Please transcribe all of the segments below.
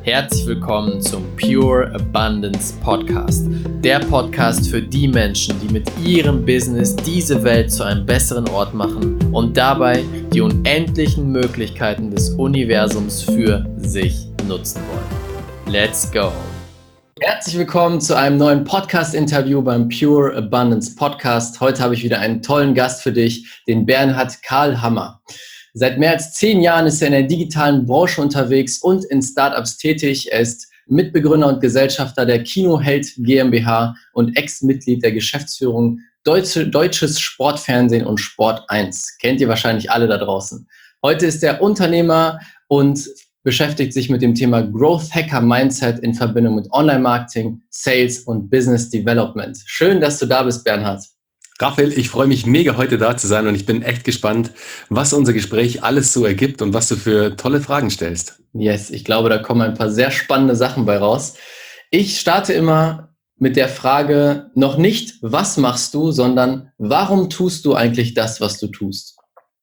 Herzlich willkommen zum Pure Abundance Podcast. Der Podcast für die Menschen, die mit ihrem Business diese Welt zu einem besseren Ort machen und dabei die unendlichen Möglichkeiten des Universums für sich nutzen wollen. Let's go! Herzlich willkommen zu einem neuen Podcast-Interview beim Pure Abundance Podcast. Heute habe ich wieder einen tollen Gast für dich, den Bernhard Karlhammer. Seit mehr als 10 Jahren ist er in der digitalen Branche unterwegs und in Startups tätig. Er ist Mitbegründer und Gesellschafter der Kinoheld GmbH und Ex-Mitglied der Geschäftsführung Deutsches Sportfernsehen und Sport 1. Kennt ihr wahrscheinlich alle da draußen. Heute ist er Unternehmer und beschäftigt sich mit dem Thema Growth Hacker Mindset in Verbindung mit Online-Marketing, Sales und Business Development. Schön, dass du da bist, Bernhard. Raphael, ich freue mich mega, heute da zu sein und ich bin echt gespannt, was unser Gespräch alles so ergibt und was du für tolle Fragen stellst. Yes, ich glaube, da kommen ein paar sehr spannende Sachen bei raus. Ich starte immer mit der Frage, noch nicht, was machst du, sondern warum tust du eigentlich das, was du tust?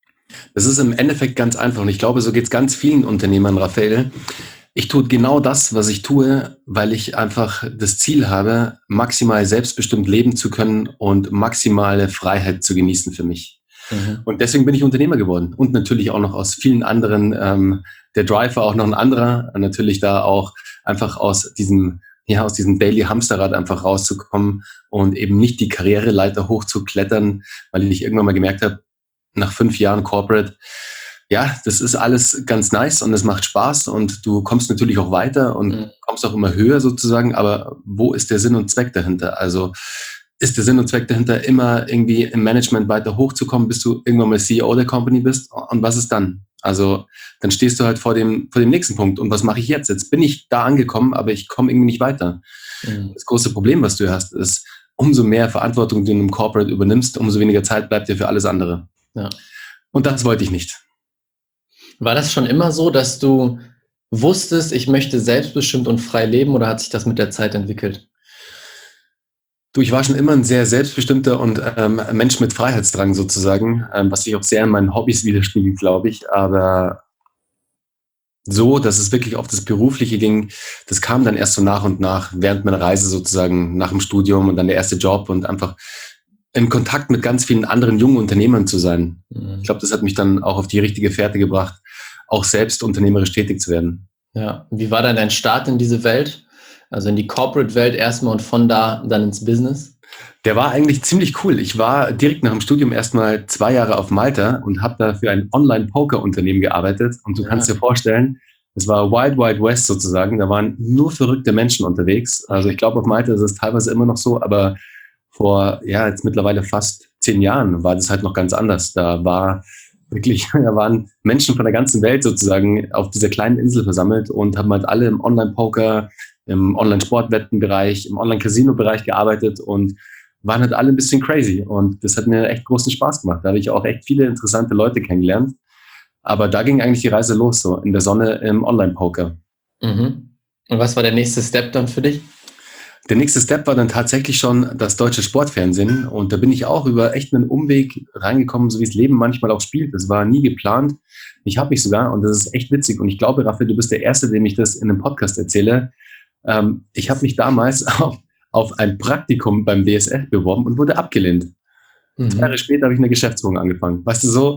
Das ist im Endeffekt ganz einfach und ich glaube, so geht es ganz vielen Unternehmern, Raphael. Ich tue genau das, was ich tue, weil ich einfach das Ziel habe, maximal selbstbestimmt leben zu können und maximale Freiheit zu genießen für mich. Und deswegen bin ich Unternehmer geworden und natürlich auch noch aus vielen anderen, der Drive war auch noch ein anderer, natürlich da auch einfach aus diesem Daily Hamsterrad einfach rauszukommen und eben nicht die Karriereleiter hochzuklettern, weil ich irgendwann mal gemerkt habe, nach 5 Jahren Corporate, ja, das ist alles ganz nice und es macht Spaß und du kommst natürlich auch weiter und kommst auch immer höher sozusagen, aber wo ist der Sinn und Zweck dahinter? Also ist der Sinn und Zweck dahinter, immer irgendwie im Management weiter hochzukommen, bis du irgendwann mal CEO der Company bist? Und was ist dann? Also dann stehst du halt vor dem nächsten Punkt und was mache ich jetzt? Jetzt bin ich da angekommen, aber ich komme irgendwie nicht weiter. Das große Problem, was du hast, ist, umso mehr Verantwortung du in einem Corporate übernimmst, umso weniger Zeit bleibt dir für alles andere. Ja. Und das wollte ich nicht. War das schon immer so, dass du wusstest, ich möchte selbstbestimmt und frei leben, oder hat sich das mit der Zeit entwickelt? Du, ich war schon immer ein sehr selbstbestimmter und Mensch mit Freiheitsdrang sozusagen, was sich auch sehr in meinen Hobbys widerspiegelt, glaube ich. Aber so, dass es wirklich auf das Berufliche ging, das kam dann erst so nach und nach, während meiner Reise sozusagen, nach dem Studium und dann der erste Job und einfach in Kontakt mit ganz vielen anderen jungen Unternehmern zu sein. Ich glaube, das hat mich dann auch auf die richtige Fährte gebracht, auch selbst unternehmerisch tätig zu werden. Ja, wie war dann dein Start in diese Welt? Also in die Corporate-Welt erstmal und von da dann ins Business? Der war eigentlich ziemlich cool. Ich war direkt nach dem Studium erstmal 2 Jahre auf Malta und habe da für ein Online-Poker-Unternehmen gearbeitet. Und du kannst dir vorstellen, es war Wild Wild West sozusagen. Da waren nur verrückte Menschen unterwegs. Also ich glaube, auf Malta ist es teilweise immer noch so, aber vor, jetzt mittlerweile fast 10 Jahren war das halt noch ganz anders. Da waren Menschen von der ganzen Welt sozusagen auf dieser kleinen Insel versammelt und haben halt alle im Online-Poker, im Online-Sportwettenbereich, im Online-Casino-Bereich gearbeitet und waren halt alle ein bisschen crazy. Und das hat mir echt großen Spaß gemacht. Da habe ich auch echt viele interessante Leute kennengelernt. Aber da ging eigentlich die Reise los, so in der Sonne im Online-Poker. Und was war der nächste Step dann für dich? Der nächste Step war dann tatsächlich schon das deutsche Sportfernsehen und da bin ich auch über echt einen Umweg reingekommen, so wie das Leben manchmal auch spielt. Das war nie geplant. Ich habe mich sogar, und das ist echt witzig und ich glaube, Raphael, du bist der Erste, dem ich das in einem Podcast erzähle. Ich habe mich damals auf ein Praktikum beim DSF beworben und wurde abgelehnt. 2 Jahre später habe ich eine Geschäftsführung angefangen. Weißt du, so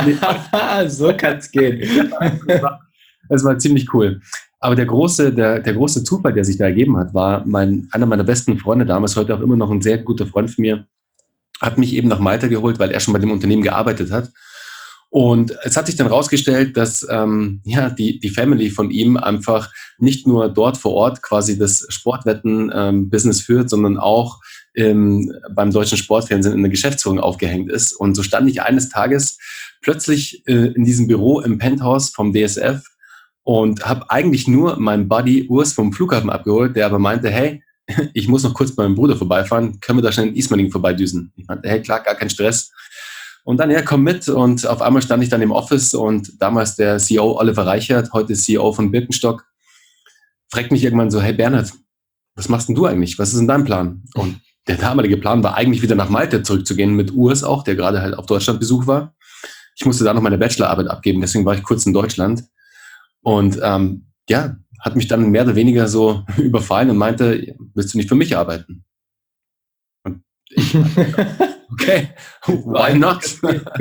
so kann es gehen. Das war ziemlich cool. Aber der große Zufall, der sich da ergeben hat, war einer meiner besten Freunde damals, heute auch immer noch ein sehr guter Freund von mir, hat mich eben nach Malta geholt, weil er schon bei dem Unternehmen gearbeitet hat. Und es hat sich dann rausgestellt, dass die Family von ihm einfach nicht nur dort vor Ort quasi das Sportwetten-Business führt, sondern auch beim deutschen Sportfernsehen in der Geschäftsführung aufgehängt ist. Und so stand ich eines Tages plötzlich in diesem Büro im Penthouse vom DSF und habe eigentlich nur meinen Buddy Urs vom Flughafen abgeholt, der aber meinte, hey, ich muss noch kurz bei meinem Bruder vorbeifahren, können wir da schnell in Ismaning vorbeidüsen? Ich meinte, hey, klar, gar kein Stress. Und dann, komm mit und auf einmal stand ich dann im Office und damals der CEO Oliver Reichert, heute CEO von Birkenstock, fragt mich irgendwann so, hey Bernhard, was machst denn du eigentlich? Was ist denn dein Plan? Und der damalige Plan war eigentlich wieder nach Malta zurückzugehen mit Urs auch, der gerade halt auf Deutschlandbesuch war. Ich musste da noch meine Bachelorarbeit abgeben, deswegen war ich kurz in Deutschland. Und hat mich dann mehr oder weniger so überfallen und meinte, willst du nicht für mich arbeiten? Und ich, okay, why not?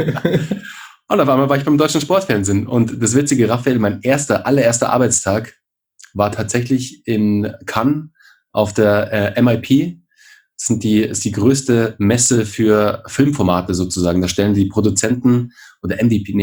Und auf einmal war ich beim Deutschen Sportfernsehen. Und das witzige, Raphael, mein allererster Arbeitstag war tatsächlich in Cannes auf der MIP. Ist die größte Messe für Filmformate sozusagen. Da stellen die Produzenten oder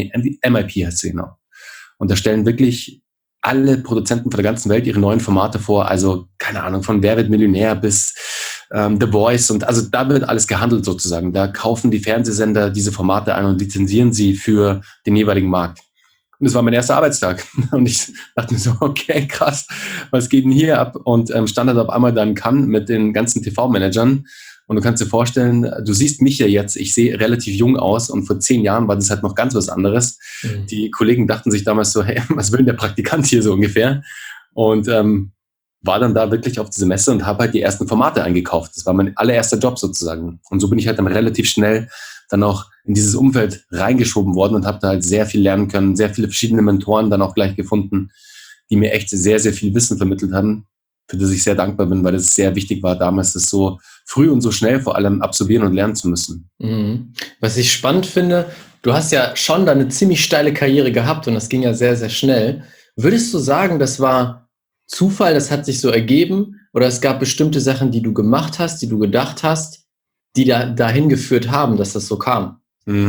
MIP heißt sie genau. Und da stellen wirklich alle Produzenten von der ganzen Welt ihre neuen Formate vor. Also, keine Ahnung, von Wer wird Millionär bis The Voice. Und also da wird alles gehandelt sozusagen. Da kaufen die Fernsehsender diese Formate ein und lizenzieren sie für den jeweiligen Markt. Und das war mein erster Arbeitstag. Und ich dachte mir so, okay, krass, was geht denn hier ab? Und stand halt auf einmal dann in Cannes mit den ganzen TV-Managern. Und du kannst dir vorstellen, du siehst mich ja jetzt, ich sehe relativ jung aus und vor 10 Jahren war das halt noch ganz was anderes. Mhm. Die Kollegen dachten sich damals so, hey, was will denn der Praktikant hier so ungefähr? Und war dann da wirklich auf diese Messe und habe halt die ersten Formate eingekauft. Das war mein allererster Job sozusagen. Und so bin ich halt dann relativ schnell dann auch in dieses Umfeld reingeschoben worden und habe da halt sehr viel lernen können, sehr viele verschiedene Mentoren dann auch gleich gefunden, die mir echt sehr, sehr viel Wissen vermittelt haben, für das ich sehr dankbar bin, weil es sehr wichtig war, damals das so früh und so schnell vor allem absolvieren und lernen zu müssen. Mhm. Was ich spannend finde, du hast ja schon da eine ziemlich steile Karriere gehabt und das ging ja sehr, sehr schnell. Würdest du sagen, das war Zufall, das hat sich so ergeben oder es gab bestimmte Sachen, die du gemacht hast, die du gedacht hast, die dahin geführt haben, dass das so kam?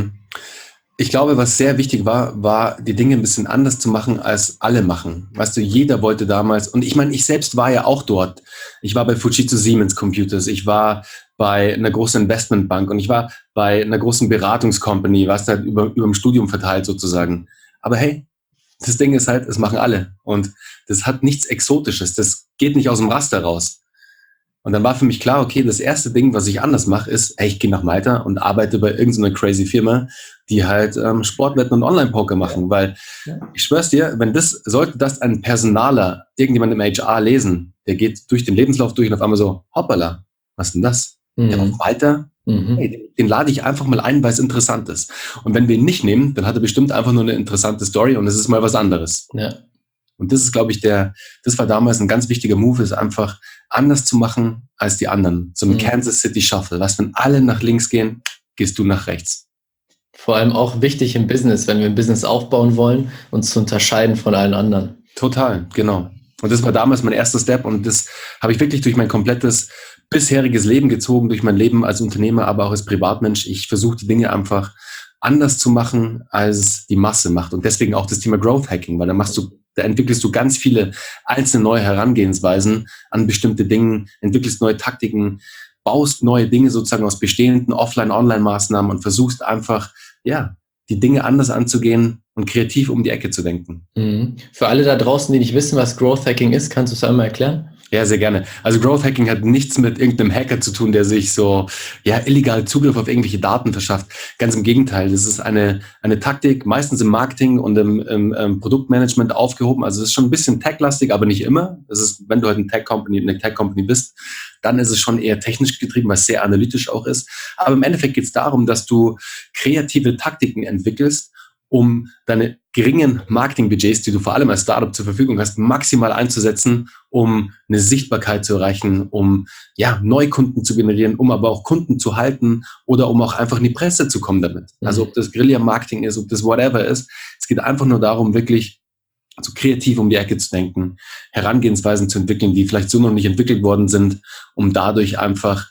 Ich glaube, was sehr wichtig war die Dinge ein bisschen anders zu machen, als alle machen. Weißt du, jeder wollte damals, und ich meine, ich selbst war ja auch dort. Ich war bei Fujitsu Siemens Computers, ich war bei einer großen Investmentbank und ich war bei einer großen Beratungscompany, was halt über dem Studium verteilt sozusagen. Aber hey, das Ding ist halt, es machen alle. Und das hat nichts Exotisches, das geht nicht aus dem Raster raus. Und dann war für mich klar, okay, das erste Ding, was ich anders mache, ist, hey, ich gehe nach Malta und arbeite bei irgendeiner crazy Firma, die halt Sportwetten und Online-Poker machen. Weil ich schwör's dir, sollte das ein Personaler, irgendjemand im HR lesen, der geht durch den Lebenslauf durch und auf einmal so, hoppala, was ist denn das? Der war auf Malta? Hey, den lade ich einfach mal ein, weil es interessant ist. Und wenn wir ihn nicht nehmen, dann hat er bestimmt einfach nur eine interessante Story und es ist mal was anderes. Ja. Und das ist, glaube ich, das war damals ein ganz wichtiger Move, ist einfach anders zu machen als die anderen. So ein Kansas City Shuffle. Was, wenn alle nach links gehen, gehst du nach rechts. Vor allem auch wichtig im Business, wenn wir ein Business aufbauen wollen, uns zu unterscheiden von allen anderen. Total, genau. Und das war damals mein erster Step und das habe ich wirklich durch mein komplettes bisheriges Leben gezogen, durch mein Leben als Unternehmer, aber auch als Privatmensch. Ich versuche die Dinge einfach anders zu machen, als die Masse macht. Und deswegen auch das Thema Growth Hacking, weil da entwickelst du ganz viele einzelne neue Herangehensweisen an bestimmte Dinge, entwickelst neue Taktiken, baust neue Dinge sozusagen aus bestehenden Offline-Online-Maßnahmen und versuchst einfach, ja, die Dinge anders anzugehen und kreativ um die Ecke zu denken. Mhm. Für alle da draußen, die nicht wissen, was Growth Hacking ist, kannst du es einmal erklären? Ja, sehr gerne. Also Growth Hacking hat nichts mit irgendeinem Hacker zu tun, der sich so illegal Zugriff auf irgendwelche Daten verschafft. Ganz im Gegenteil. Das ist eine Taktik, meistens im Marketing und im Produktmanagement aufgehoben. Also es ist schon ein bisschen tech-lastig, aber nicht immer. Das ist, wenn du halt eine Tech-Company bist, dann ist es schon eher technisch getrieben, was sehr analytisch auch ist. Aber im Endeffekt geht es darum, dass du kreative Taktiken entwickelst, um deine geringen Marketingbudgets, die du vor allem als Startup zur Verfügung hast, maximal einzusetzen, um eine Sichtbarkeit zu erreichen, um Neukunden zu generieren, um aber auch Kunden zu halten oder um auch einfach in die Presse zu kommen damit. Also ob das Guerilla-Marketing ist, ob das whatever ist. Es geht einfach nur darum, wirklich so kreativ um die Ecke zu denken, Herangehensweisen zu entwickeln, die vielleicht so noch nicht entwickelt worden sind, um dadurch einfach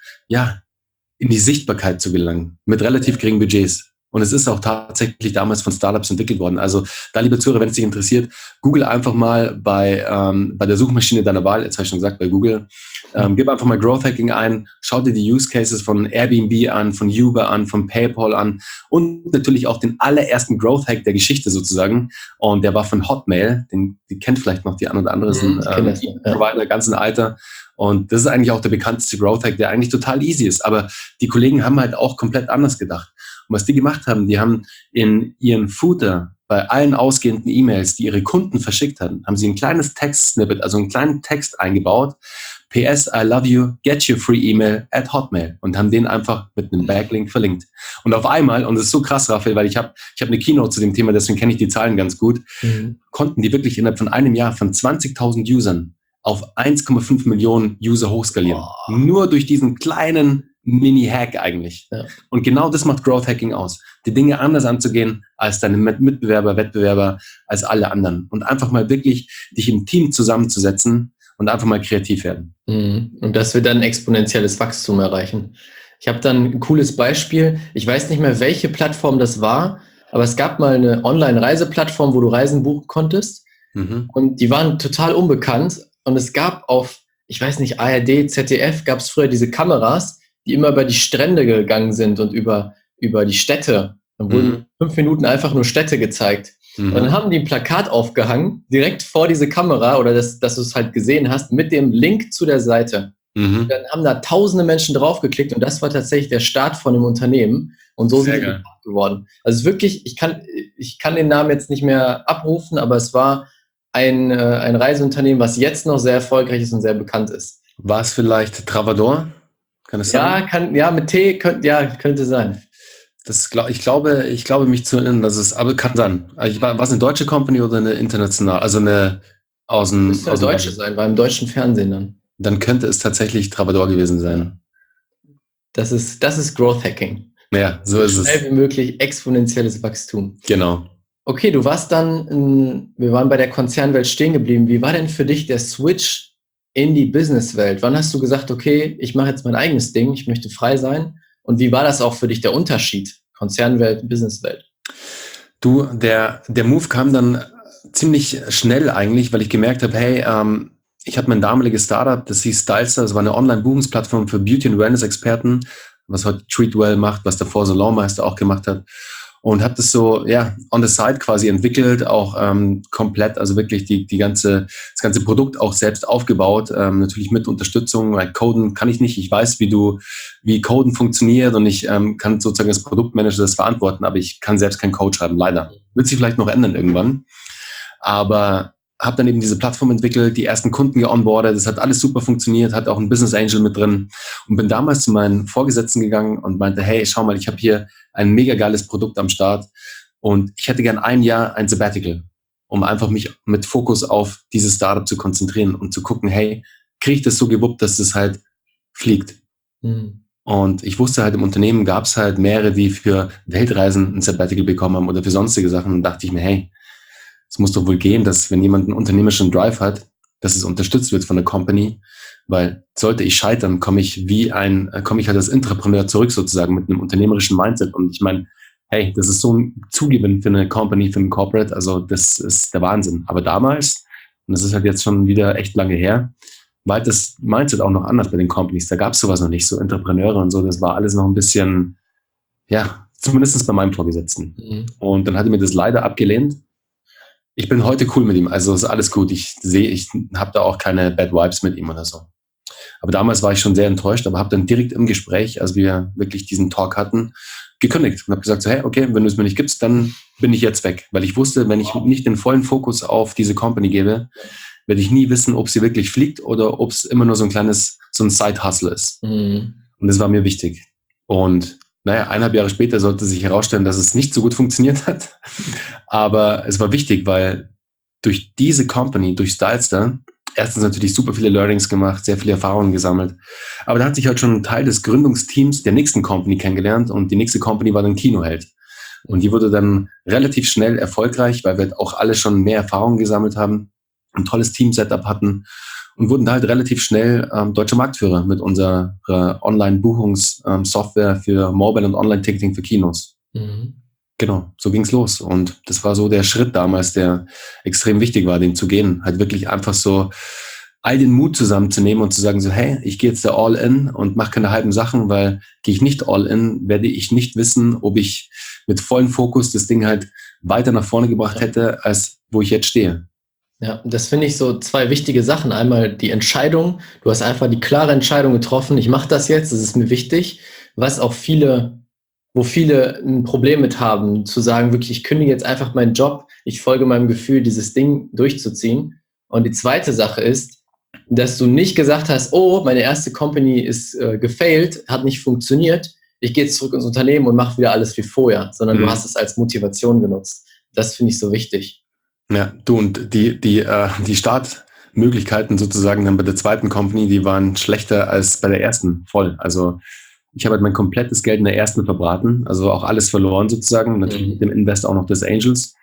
in die Sichtbarkeit zu gelangen, mit relativ geringen Budgets. Und es ist auch tatsächlich damals von Startups entwickelt worden. Also da, liebe Zuhörer, wenn es dich interessiert, google einfach mal bei der Suchmaschine deiner Wahl, jetzt habe ich schon gesagt, bei Google, gib einfach mal Growth Hacking ein, schau dir die Use Cases von Airbnb an, von Uber an, von PayPal an und natürlich auch den allerersten Growth Hack der Geschichte sozusagen. Und der war von Hotmail, die kennt vielleicht noch die ein oder andere, Provider, ganzen Alter. Und das ist eigentlich auch der bekannteste Growth Hack, der eigentlich total easy ist. Aber die Kollegen haben halt auch komplett anders gedacht. Und was die gemacht haben, die haben in ihren Footer bei allen ausgehenden E-Mails, die ihre Kunden verschickt hatten, haben sie ein kleines Text-Snippet, also einen kleinen Text eingebaut. PS, I love you, get your free email at Hotmail und haben den einfach mit einem Backlink verlinkt. Und auf einmal, und das ist so krass, Raphael, weil ich hab eine Keynote zu dem Thema, deswegen kenne ich die Zahlen ganz gut, konnten die wirklich innerhalb von einem Jahr von 20.000 Usern auf 1,5 Millionen User hochskalieren. Oh. Nur durch diesen kleinen Mini-Hack eigentlich. Ja. Und genau das macht Growth Hacking aus. Die Dinge anders anzugehen als deine Mitbewerber, Wettbewerber, als alle anderen. Und einfach mal wirklich dich im Team zusammenzusetzen und einfach mal kreativ werden. Und dass wir dann exponentielles Wachstum erreichen. Ich habe dann ein cooles Beispiel. Ich weiß nicht mehr, welche Plattform das war, aber es gab mal eine Online-Reiseplattform, wo du Reisen buchen konntest. Und die waren total unbekannt. Und es gab auf, ich weiß nicht, ARD, ZDF, gab es früher diese Kameras, die immer über die Strände gegangen sind und über die Städte. Dann wurden 5 Minuten einfach nur Städte gezeigt. Und dann haben die ein Plakat aufgehangen, direkt vor diese Kamera, oder dass du es halt gesehen hast, mit dem Link zu der Seite. Und dann haben da tausende Menschen draufgeklickt und das war tatsächlich der Start von dem Unternehmen. Und so sind die geworden. Also wirklich, ich kann den Namen jetzt nicht mehr abrufen, aber es war ein Reiseunternehmen, was jetzt noch sehr erfolgreich ist und sehr bekannt ist. War es vielleicht Travador? Kann es sein? Mit T könnte sein. Ich glaube mich zu erinnern, dass es, aber kann sein. War es eine deutsche Company oder eine internationale? Also eine aus dem... Müsste eine deutsche sein, war im deutschen Fernsehen dann. Dann könnte es tatsächlich Travador gewesen sein. Das ist Growth Hacking. Ja, so ist es. Schnell wie möglich exponentielles Wachstum. Genau. Okay, wir waren bei der Konzernwelt stehen geblieben. Wie war denn für dich der Switch in die Businesswelt? Wann hast du gesagt, okay, ich mache jetzt mein eigenes Ding, ich möchte frei sein? Und wie war das auch für dich der Unterschied? Konzernwelt, Businesswelt? Du, der Move kam dann ziemlich schnell eigentlich, weil ich gemerkt habe, hey, ich hatte mein damaliges Startup, das hieß Stylester, das war eine Online-Buchungsplattform für Beauty- und Wellness-Experten, was heute Treatwell macht, was davor Salonmeister auch gemacht hat. Und habe das so, on the side quasi entwickelt, auch komplett, also wirklich das ganze Produkt auch selbst aufgebaut, natürlich mit Unterstützung, weil Coden kann ich nicht, ich weiß, wie Coden funktioniert und ich kann sozusagen als Produktmanager das verantworten, aber ich kann selbst keinen Code schreiben, leider. Wird sich vielleicht noch ändern irgendwann, aber habe dann eben diese Plattform entwickelt, die ersten Kunden geonboardet, das hat alles super funktioniert, hat auch einen Business Angel mit drin und bin damals zu meinen Vorgesetzten gegangen und meinte, hey, schau mal, ich habe hier ein mega geiles Produkt am Start und ich hätte gern ein Jahr ein Sabbatical, um einfach mich mit Fokus auf dieses Startup zu konzentrieren und zu gucken, hey, kriege ich das so gewuppt, dass das halt fliegt. Und ich wusste halt, im Unternehmen gab es halt mehrere, die für Weltreisen ein Sabbatical bekommen haben oder für sonstige Sachen und dachte ich mir, hey, es muss doch wohl gehen, dass wenn jemand einen unternehmerischen Drive hat, dass es unterstützt wird von der Company, weil sollte ich scheitern, komme ich halt als Intrapreneur zurück sozusagen mit einem unternehmerischen Mindset und ich meine, hey, das ist so ein Zugewinn für eine Company, für einen Corporate, also das ist der Wahnsinn. Aber damals, und das ist halt jetzt schon wieder echt lange her, war halt das Mindset auch noch anders bei den Companies. Da gab es sowas noch nicht, so Intrapreneure und so, das war alles noch ein bisschen, zumindest bei meinem Vorgesetzten. Und dann hat er mir das leider abgelehnt. Ich bin heute cool mit ihm, also ist alles gut. Ich habe da auch keine Bad Vibes mit ihm oder so. Aber damals war ich schon sehr enttäuscht, aber habe dann direkt im Gespräch, als wir wirklich diesen Talk hatten, gekündigt und habe gesagt so, hey, okay, wenn du es mir nicht gibst, dann bin ich jetzt weg. Weil ich wusste, wenn ich nicht den vollen Fokus auf diese Company gebe, werde ich nie wissen, ob sie wirklich fliegt oder ob es immer nur so ein Side-Hustle ist. Und das war mir wichtig. Und 1,5 Jahre später sollte sich herausstellen, dass es nicht so gut funktioniert hat. Aber es war wichtig, weil durch diese Company, durch Stylester, erstens natürlich super viele Learnings gemacht, sehr viele Erfahrungen gesammelt. Aber da hat sich halt schon ein Teil des Gründungsteams der nächsten Company kennengelernt und die nächste Company war dann Kinoheld. Und die wurde dann relativ schnell erfolgreich, weil wir auch alle schon mehr Erfahrungen gesammelt haben, ein tolles Team-Setup hatten und wurden halt relativ schnell deutscher Marktführer mit unserer Online-Buchungssoftware für Mobile- und Online-Ticketing für Kinos. Genau, so ging's los. Und das war so der Schritt damals, der extrem wichtig war, den zu gehen. Halt wirklich einfach so all den Mut zusammenzunehmen und zu sagen so, hey, ich gehe jetzt da all in und mache keine halben Sachen, weil gehe ich nicht all in, werde ich nicht wissen, ob ich mit vollem Fokus das Ding halt weiter nach vorne gebracht hätte, als wo ich jetzt stehe. Ja, das finde ich so 2 wichtige Sachen. Einmal die Entscheidung. Du hast einfach die klare Entscheidung getroffen, ich mache das jetzt, das ist mir wichtig. Was auch viele wo viele ein Problem mit haben, zu sagen, wirklich, ich kündige jetzt einfach meinen Job, ich folge meinem Gefühl, dieses Ding durchzuziehen. Und die zweite Sache ist, dass du nicht gesagt hast, oh, meine erste Company ist gefailt, hat nicht funktioniert, ich gehe jetzt zurück ins Unternehmen und mache wieder alles wie vorher, sondern du hast es als Motivation genutzt. Das finde ich so wichtig. Ja, du, und die Startmöglichkeiten sozusagen dann bei der zweiten Company, die waren schlechter als bei der ersten, voll. Also ich habe halt mein komplettes Geld in der ersten verbraten, also auch alles verloren sozusagen, natürlich mit dem Invest auch noch des Angels.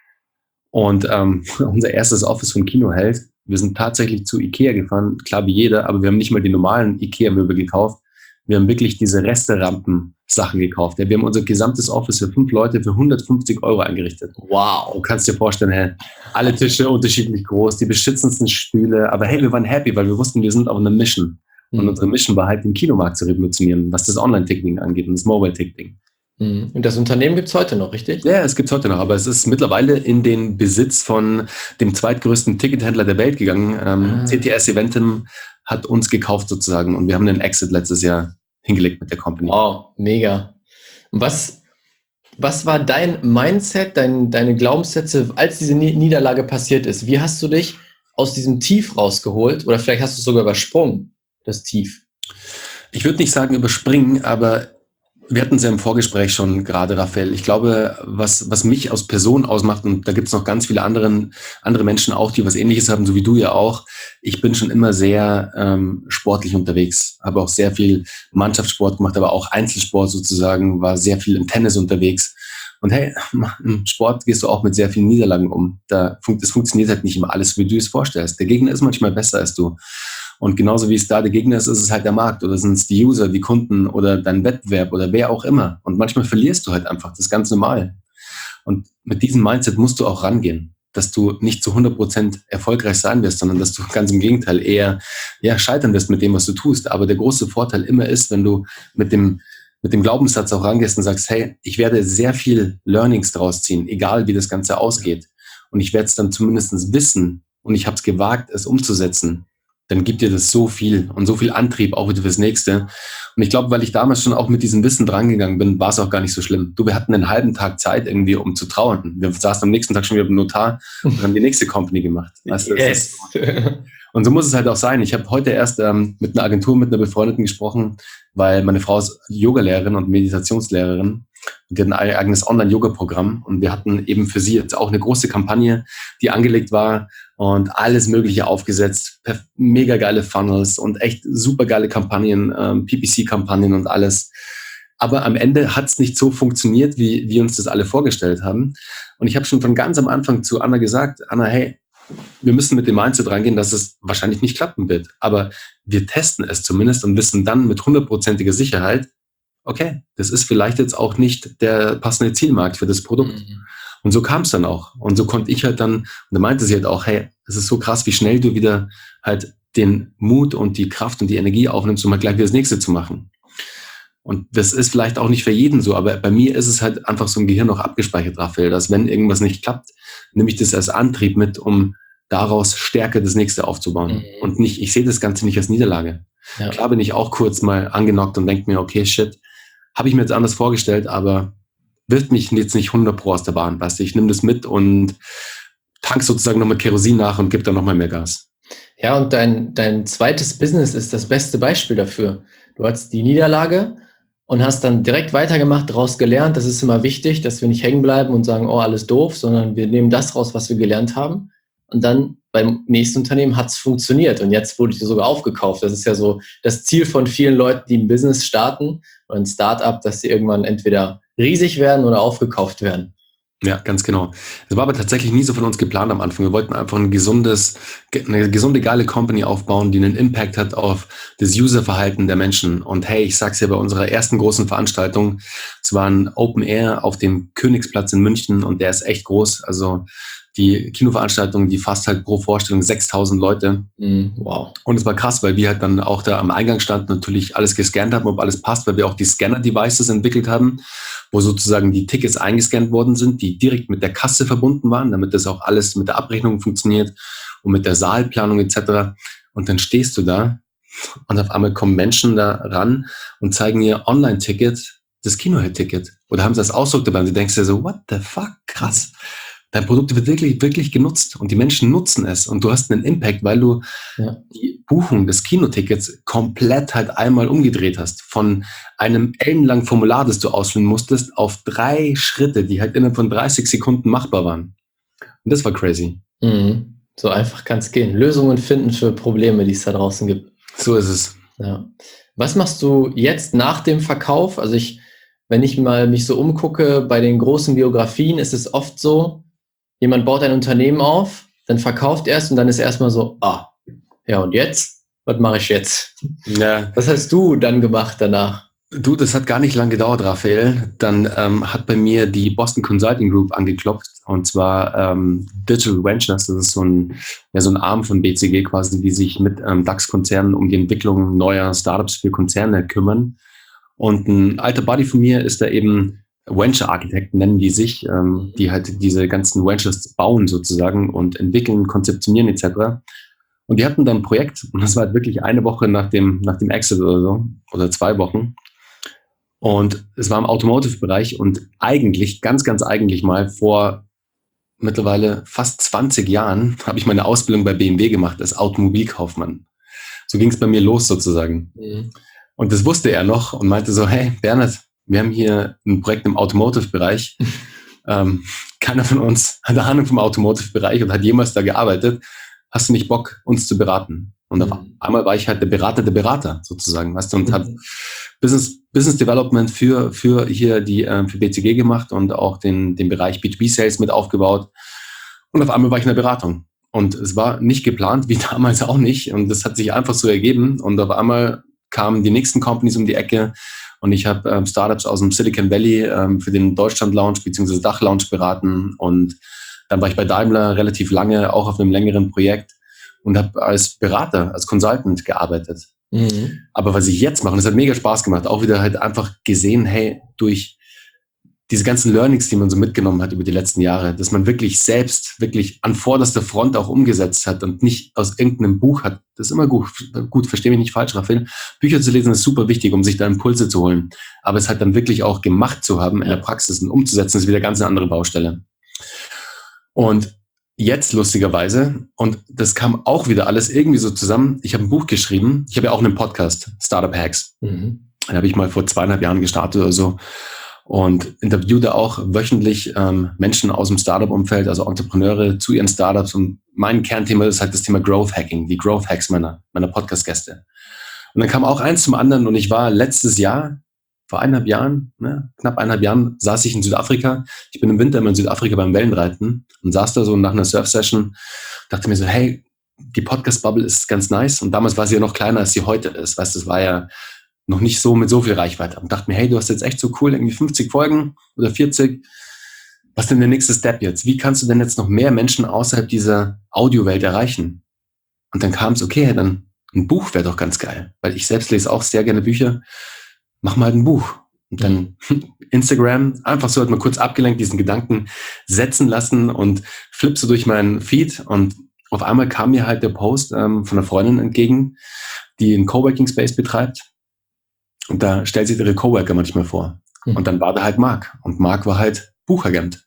Und unser erstes Office vom Kinoheld, wir sind tatsächlich zu Ikea gefahren, klar wie jeder, aber wir haben nicht mal die normalen Ikea-Möbel gekauft. Wir haben wirklich diese Resterampen-Sachen gekauft. Ja, wir haben unser gesamtes Office für 5 Leute für 150 € eingerichtet. Wow. Du kannst dir vorstellen, hey, alle Tische unterschiedlich groß, die beschützendsten Stühle, aber hey, wir waren happy, weil wir wussten, wir sind auf einer Mission. Und unsere Mission war halt, den Kinomarkt zu revolutionieren, was das Online-Ticketing angeht und das Mobile-Ticketing. Und das Unternehmen gibt es heute noch, richtig? Ja, es gibt es heute noch, aber es ist mittlerweile in den Besitz von dem zweitgrößten Tickethändler der Welt gegangen. CTS Eventim hat uns gekauft sozusagen und wir haben den Exit letztes Jahr hingelegt mit der Company. Oh, mega. Und was war dein Mindset, deine Glaubenssätze, als diese Niederlage passiert ist? Wie hast du dich aus diesem Tief rausgeholt? Oder vielleicht hast du es sogar übersprungen, das Tief? Ich würde nicht sagen überspringen, aber wir hatten es ja im Vorgespräch schon gerade, Raphael. Ich glaube, was mich als Person ausmacht, und da gibt es noch ganz viele andere Menschen auch, die was Ähnliches haben, so wie du ja auch. Ich bin schon immer sehr sportlich unterwegs, habe auch sehr viel Mannschaftssport gemacht, aber auch Einzelsport sozusagen, war sehr viel im Tennis unterwegs. Und hey, im Sport gehst du auch mit sehr vielen Niederlagen um. Das funktioniert halt nicht immer alles, wie du es vorstellst. Der Gegner ist manchmal besser als du. Und genauso wie es da der Gegner ist, ist es halt der Markt oder sind es die User, die Kunden oder dein Wettbewerb oder wer auch immer. Und manchmal verlierst du halt einfach, das ist ganz normal. Und mit diesem Mindset musst du auch rangehen, dass du nicht zu 100% erfolgreich sein wirst, sondern dass du ganz im Gegenteil eher scheitern wirst mit dem, was du tust. Aber der große Vorteil immer ist, wenn du mit dem Glaubenssatz auch rangehst und sagst, hey, ich werde sehr viel Learnings draus ziehen, egal wie das Ganze ausgeht. Und ich werde es dann zumindest wissen und ich habe es gewagt, es umzusetzen. Dann gibt dir das so viel und so viel Antrieb auch wieder fürs Nächste. Und ich glaube, weil ich damals schon auch mit diesem Wissen drangegangen bin, war es auch gar nicht so schlimm. Wir hatten einen halben Tag Zeit irgendwie, um zu trauern. Wir saßen am nächsten Tag schon wieder beim Notar und haben die nächste Company gemacht. Weißt du, yes. Und so muss es halt auch sein. Ich habe heute erst mit einer Agentur, mit einer Befreundeten gesprochen, weil meine Frau ist Yogalehrerin und Meditationslehrerin. Und die hat ein eigenes Online-Yoga-Programm. Und wir hatten eben für sie jetzt auch eine große Kampagne, die angelegt war und alles Mögliche aufgesetzt. Mega geile Funnels und echt super geile Kampagnen, PPC-Kampagnen und alles. Aber am Ende hat es nicht so funktioniert, wie wir uns das alle vorgestellt haben. Und ich habe schon von ganz am Anfang zu Anna gesagt, Anna, hey, wir müssen mit dem Mindset rangehen, dass es wahrscheinlich nicht klappen wird. Aber wir testen es zumindest und wissen dann mit 100%iger Sicherheit, okay, das ist vielleicht jetzt auch nicht der passende Zielmarkt für das Produkt. Und so kam es dann auch. Und so konnte ich halt dann, und da meinte sie halt auch, hey, es ist so krass, wie schnell du wieder halt den Mut und die Kraft und die Energie aufnimmst, um halt gleich wieder das Nächste zu machen. Und das ist vielleicht auch nicht für jeden so, aber bei mir ist es halt einfach so im Gehirn noch abgespeichert, Raphael, dass wenn irgendwas nicht klappt, nehme ich das als Antrieb mit, um daraus stärker das Nächste aufzubauen. Und nicht, ich sehe das Ganze nicht als Niederlage. Ja. Klar bin ich auch kurz mal angenockt und denke mir, okay, shit, habe ich mir jetzt anders vorgestellt, aber wirft mich jetzt nicht 100% aus der Bahn, weißt du, ich nehme das mit und tank sozusagen noch mit Kerosin nach und gebe dann nochmal mehr Gas. Ja, und dein zweites Business ist das beste Beispiel dafür. Du hattest die Niederlage und hast dann direkt weitergemacht, daraus gelernt. Das ist immer wichtig, dass wir nicht hängen bleiben und sagen, oh, alles doof, sondern wir nehmen das raus, was wir gelernt haben. Und dann beim nächsten Unternehmen hat es funktioniert. Und jetzt wurde ich sogar aufgekauft. Das ist ja so das Ziel von vielen Leuten, die ein Business starten oder ein Startup, dass sie irgendwann entweder riesig werden oder aufgekauft werden. Ja, ganz genau. Das war aber tatsächlich nie so von uns geplant am Anfang. Wir wollten einfach eine gesunde, geile Company aufbauen, die einen Impact hat auf das Userverhalten der Menschen. Und hey, ich sag's ja bei unserer ersten großen Veranstaltung, es war ein Open Air auf dem Königsplatz in München und der ist echt groß. Also die Kinoveranstaltung, die fasst halt pro Vorstellung 6.000 Leute. Wow. Und es war krass, weil wir halt dann auch da am Eingang standen, natürlich alles gescannt haben, ob alles passt, weil wir auch die Scanner-Devices entwickelt haben, wo sozusagen die Tickets eingescannt worden sind, die direkt mit der Kasse verbunden waren, damit das auch alles mit der Abrechnung funktioniert und mit der Saalplanung etc. Und dann stehst du da und auf einmal kommen Menschen da ran und zeigen ihr Online-Ticket das Kino-Hit-Ticket oder haben sie das Ausdruck dabei und du denkst dir so, what the fuck, krass. Dein Produkt wird wirklich, wirklich genutzt und die Menschen nutzen es und du hast einen Impact, weil du die Buchung des Kinotickets komplett halt einmal umgedreht hast. Von einem ellenlangen Formular, das du ausfüllen musstest, auf 3 Schritte, die halt innerhalb von 30 Sekunden machbar waren. Und das war crazy. Mhm. So einfach kann es gehen. Lösungen finden für Probleme, die es da draußen gibt. So ist es. Ja. Was machst du jetzt nach dem Verkauf? Also wenn ich mal mich so umgucke, bei den großen Biografien ist es oft so, jemand baut ein Unternehmen auf, dann verkauft er es und dann ist erstmal so, ja und jetzt? Was mache ich jetzt? Ja. Was hast du dann gemacht danach? Du, das hat gar nicht lange gedauert, Raphael. Dann hat bei mir die Boston Consulting Group angeklopft und zwar Digital Ventures. Das ist so ein Arm von BCG quasi, die sich mit DAX-Konzernen um die Entwicklung neuer Startups für Konzerne kümmern. Und ein alter Buddy von mir ist da eben Venture-Architekten, nennen die sich, die halt diese ganzen Ventures bauen sozusagen und entwickeln, konzeptionieren etc. Und die hatten dann ein Projekt und das war halt wirklich eine Woche nach dem Exit oder so, oder 2 Wochen. Und es war im Automotive-Bereich und eigentlich, ganz, ganz eigentlich mal vor mittlerweile fast 20 Jahren habe ich meine Ausbildung bei BMW gemacht als Automobilkaufmann. So ging es bei mir los sozusagen. Mhm. Und das wusste er noch und meinte so, hey Bernhard, wir haben hier ein Projekt im Automotive-Bereich. Keiner von uns hat eine Ahnung vom Automotive-Bereich und hat jemals da gearbeitet. Hast du nicht Bock, uns zu beraten? Und auf einmal war ich halt der Berater sozusagen, weißt du, und habe Business Development für hier für BCG gemacht und auch den Bereich B2B Sales mit aufgebaut. Und auf einmal war ich in der Beratung. Und es war nicht geplant, wie damals auch nicht. Und das hat sich einfach so ergeben. Und auf einmal kamen die nächsten Companies um die Ecke. Und ich habe Startups aus dem Silicon Valley für den Deutschland-Lounge bzw. Dach-Lounge beraten. Und dann war ich bei Daimler relativ lange, auch auf einem längeren Projekt und habe als Berater, als Consultant gearbeitet. Mhm. Aber was ich jetzt mache, und das hat mega Spaß gemacht, auch wieder halt einfach gesehen, hey, durch diese ganzen Learnings, die man so mitgenommen hat über die letzten Jahre, dass man wirklich selbst, wirklich an vorderster Front auch umgesetzt hat und nicht aus irgendeinem Buch hat. Das ist immer gut, verstehe mich nicht falsch, Raphael. Bücher zu lesen ist super wichtig, um sich da Impulse zu holen. Aber es halt dann wirklich auch gemacht zu haben in der Praxis und umzusetzen, ist wieder ganz eine andere Baustelle. Und jetzt lustigerweise, und das kam auch wieder alles irgendwie so zusammen, ich habe ein Buch geschrieben, ich habe ja auch einen Podcast, Startup Hacks. Mhm. Den habe ich mal vor 2,5 Jahren gestartet oder so und interviewte auch wöchentlich Menschen aus dem Startup-Umfeld, also Entrepreneure zu ihren Startups und mein Kernthema ist halt das Thema Growth Hacking, die Growth Hacks meiner Podcast-Gäste. Und dann kam auch eins zum anderen und ich war letztes Jahr, vor 1,5 Jahren, knapp 1,5 Jahren, saß ich in Südafrika. Ich bin im Winter immer in Südafrika beim Wellenreiten und saß da so nach einer Surf-Session, dachte mir so, hey, die Podcast-Bubble ist ganz nice. Und damals war sie ja noch kleiner, als sie heute ist. Weißt du, das war ja noch nicht so mit so viel Reichweite. Und dachte mir, hey, du hast jetzt echt so cool, irgendwie 50 Folgen oder 40. Was ist denn der nächste Step jetzt? Wie kannst du denn jetzt noch mehr Menschen außerhalb dieser Audiowelt erreichen? Und dann kam es, okay, dann ein Buch wäre doch ganz geil. Weil ich selbst lese auch sehr gerne Bücher. Mach mal halt ein Buch. Und dann Instagram, einfach so halt mal kurz abgelenkt, diesen Gedanken setzen lassen und flippst so durch meinen Feed. Und auf einmal kam mir halt der Post von einer Freundin entgegen, die einen Coworking Space betreibt. Und da stellt sich ihre Coworker manchmal vor. Und dann war da halt Marc. Und Marc war halt Buchagent.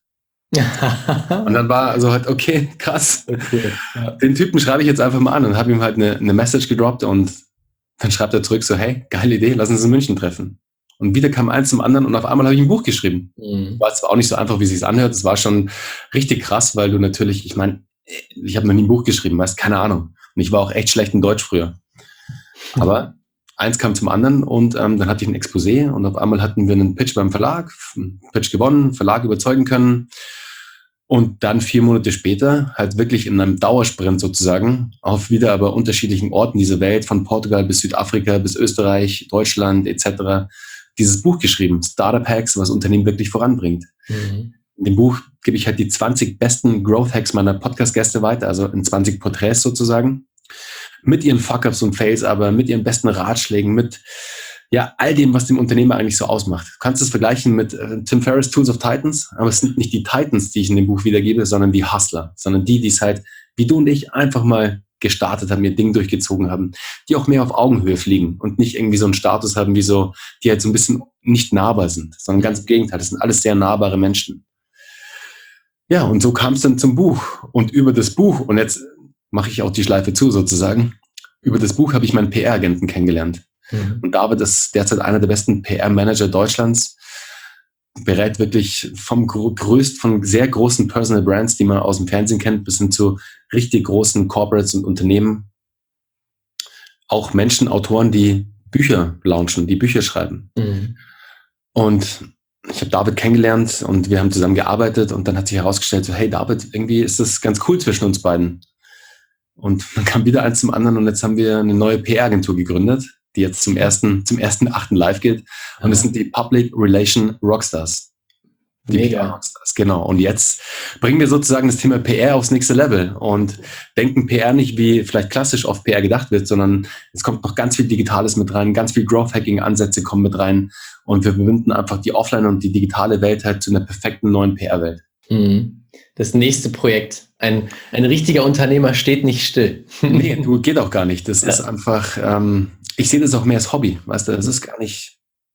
Und dann war also halt, okay, krass. Okay, ja. Den Typen schreibe ich jetzt einfach mal an und habe ihm halt eine Message gedroppt und dann schreibt er zurück so, hey, geile Idee, lass uns in München treffen. Und wieder kam eins zum anderen und auf einmal habe ich ein Buch geschrieben. Mhm. War zwar auch nicht so einfach, wie es sich anhört, es war schon richtig krass, weil du natürlich, ich meine, ich habe noch nie ein Buch geschrieben, weißt, keine Ahnung. Und ich war auch echt schlecht in Deutsch früher. Aber eins kam zum anderen und dann hatte ich ein Exposé und auf einmal hatten wir einen Pitch beim Verlag, einen Pitch gewonnen, Verlag überzeugen können. Und dann 4 Monate später, halt wirklich in einem Dauersprint sozusagen, auf wieder aber unterschiedlichen Orten dieser Welt, von Portugal bis Südafrika, bis Österreich, Deutschland etc., dieses Buch geschrieben, Startup Hacks, was Unternehmen wirklich voranbringt. Mhm. In dem Buch gebe ich halt die 20 besten Growth Hacks meiner Podcast-Gäste weiter, also in 20 Porträts sozusagen, mit ihren Fuck-Ups und Fails, aber mit ihren besten Ratschlägen, mit ja, all dem, was dem Unternehmer eigentlich so ausmacht. Du kannst es vergleichen mit Tim Ferriss' Tools of Titans, aber es sind nicht die Titans, die ich in dem Buch wiedergebe, sondern die Hustler, sondern die es halt, wie du und ich, einfach mal gestartet haben, ihr Ding durchgezogen haben, die auch mehr auf Augenhöhe fliegen und nicht irgendwie so einen Status haben wie so, die halt so ein bisschen nicht nahbar sind, sondern ganz im Gegenteil, das sind alles sehr nahbare Menschen. Ja, und so kam es dann zum Buch. Und über das Buch, und jetzt mache ich auch die Schleife zu sozusagen, über das Buch habe ich meinen PR-Agenten kennengelernt. Und David ist derzeit einer der besten PR-Manager Deutschlands, berät wirklich von sehr großen Personal Brands, die man aus dem Fernsehen kennt, bis hin zu richtig großen Corporates und Unternehmen. Auch Menschen, Autoren, die Bücher launchen, die Bücher schreiben. Und ich habe David kennengelernt und wir haben zusammen gearbeitet und dann hat sich herausgestellt, so, hey David, irgendwie ist das ganz cool zwischen uns beiden. Und dann kam wieder eins zum anderen und jetzt haben wir eine neue PR-Agentur gegründet, die jetzt zum 1.8. live geht. Und das sind die Public Relation Rockstars. Die Mega. Rockstars, genau. Und jetzt bringen wir sozusagen das Thema PR aufs nächste Level und denken PR nicht, wie vielleicht klassisch auf PR gedacht wird, sondern es kommt noch ganz viel Digitales mit rein, ganz viel Growth-Hacking-Ansätze kommen mit rein und wir verbinden einfach die Offline- und die digitale Welt halt zu einer perfekten neuen PR-Welt. Das nächste Projekt. Ein richtiger Unternehmer steht nicht still. Nee, geht auch gar nicht. Das ist einfach, ich sehe das auch mehr als Hobby, weißt du, das ist gar nicht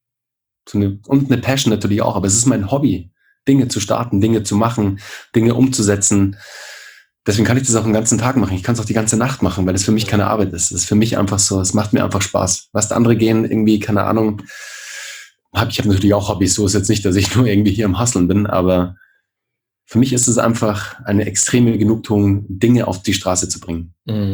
so und eine Passion natürlich auch, aber es ist mein Hobby, Dinge zu starten, Dinge zu machen, Dinge umzusetzen. Deswegen kann ich das auch den ganzen Tag machen. Ich kann es auch die ganze Nacht machen, weil das für mich keine Arbeit ist. Das ist für mich einfach so, es macht mir einfach Spaß. Was andere gehen, irgendwie, keine Ahnung, ich habe natürlich auch Hobbys, so ist jetzt nicht, dass ich nur irgendwie hier am Hustlen bin, aber für mich ist es einfach eine extreme Genugtuung, Dinge auf die Straße zu bringen.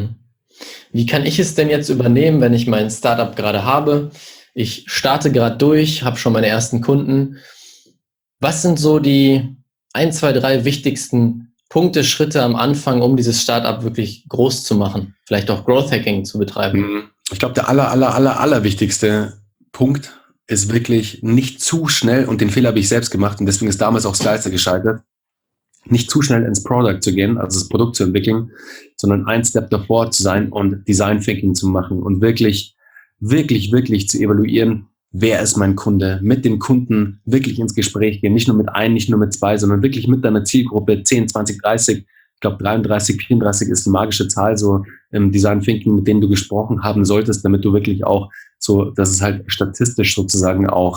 Wie kann ich es denn jetzt übernehmen, wenn ich mein Startup gerade habe? Ich starte gerade durch, habe schon meine ersten Kunden. Was sind so die 1, 2, 3 wichtigsten Punkte, Schritte am Anfang, um dieses Startup wirklich groß zu machen? Vielleicht auch Growth Hacking zu betreiben? Ich glaube, der aller wichtigste Punkt ist wirklich nicht zu schnell, und den Fehler habe ich selbst gemacht und deswegen ist damals auch Slicer gescheitert, nicht zu schnell ins Product zu gehen, also das Produkt zu entwickeln, sondern ein Step davor zu sein und Design Thinking zu machen und wirklich zu evaluieren, wer ist mein Kunde, mit den Kunden wirklich ins Gespräch gehen, nicht nur mit einem, nicht nur mit zwei, sondern wirklich mit deiner Zielgruppe 10, 20, 30, ich glaube 33, 34 ist eine magische Zahl so im Design Thinking, mit denen du gesprochen haben solltest, damit du wirklich auch so, dass es halt statistisch sozusagen auch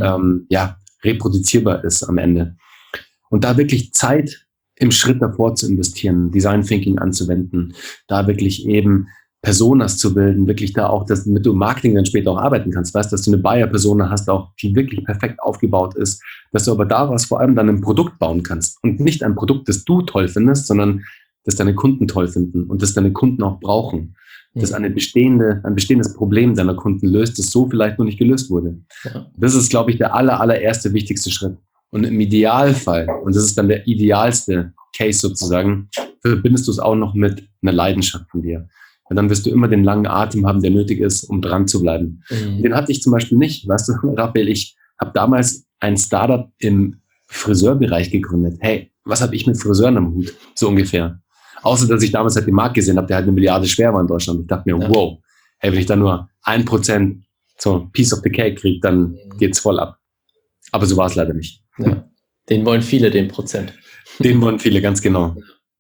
reproduzierbar ist am Ende. Und da wirklich Zeit im Schritt davor zu investieren, Design Thinking anzuwenden, da wirklich eben Personas zu bilden, wirklich da auch, damit du im Marketing dann später auch arbeiten kannst, weißt, dass du eine Buyer-Persona hast, auch die wirklich perfekt aufgebaut ist, dass du aber daraus vor allem dann ein Produkt bauen kannst und nicht ein Produkt, das du toll findest, sondern das deine Kunden toll finden und das deine Kunden auch brauchen, das ein bestehendes Problem deiner Kunden löst, das so vielleicht noch nicht gelöst wurde. Ja. Das ist, glaube ich, der allererste wichtigste Schritt. Und im Idealfall, und das ist dann der idealste Case sozusagen, verbindest du es auch noch mit einer Leidenschaft von dir. Und dann wirst du immer den langen Atem haben, der nötig ist, um dran zu bleiben. Den hatte ich zum Beispiel nicht. Weißt du, Raphael, ich habe damals ein Startup im Friseurbereich gegründet. Hey, was habe ich mit Friseuren am Hut? So ungefähr. Außer, dass ich damals halt den Markt gesehen habe, der halt 1 Milliarde schwer war in Deutschland. Ich dachte mir, wow, hey, wenn ich da nur 1% so Piece of the Cake kriege, dann geht's voll ab. Aber so war es leider nicht. Ja. Den wollen viele, den Prozent. Den wollen viele, ganz genau.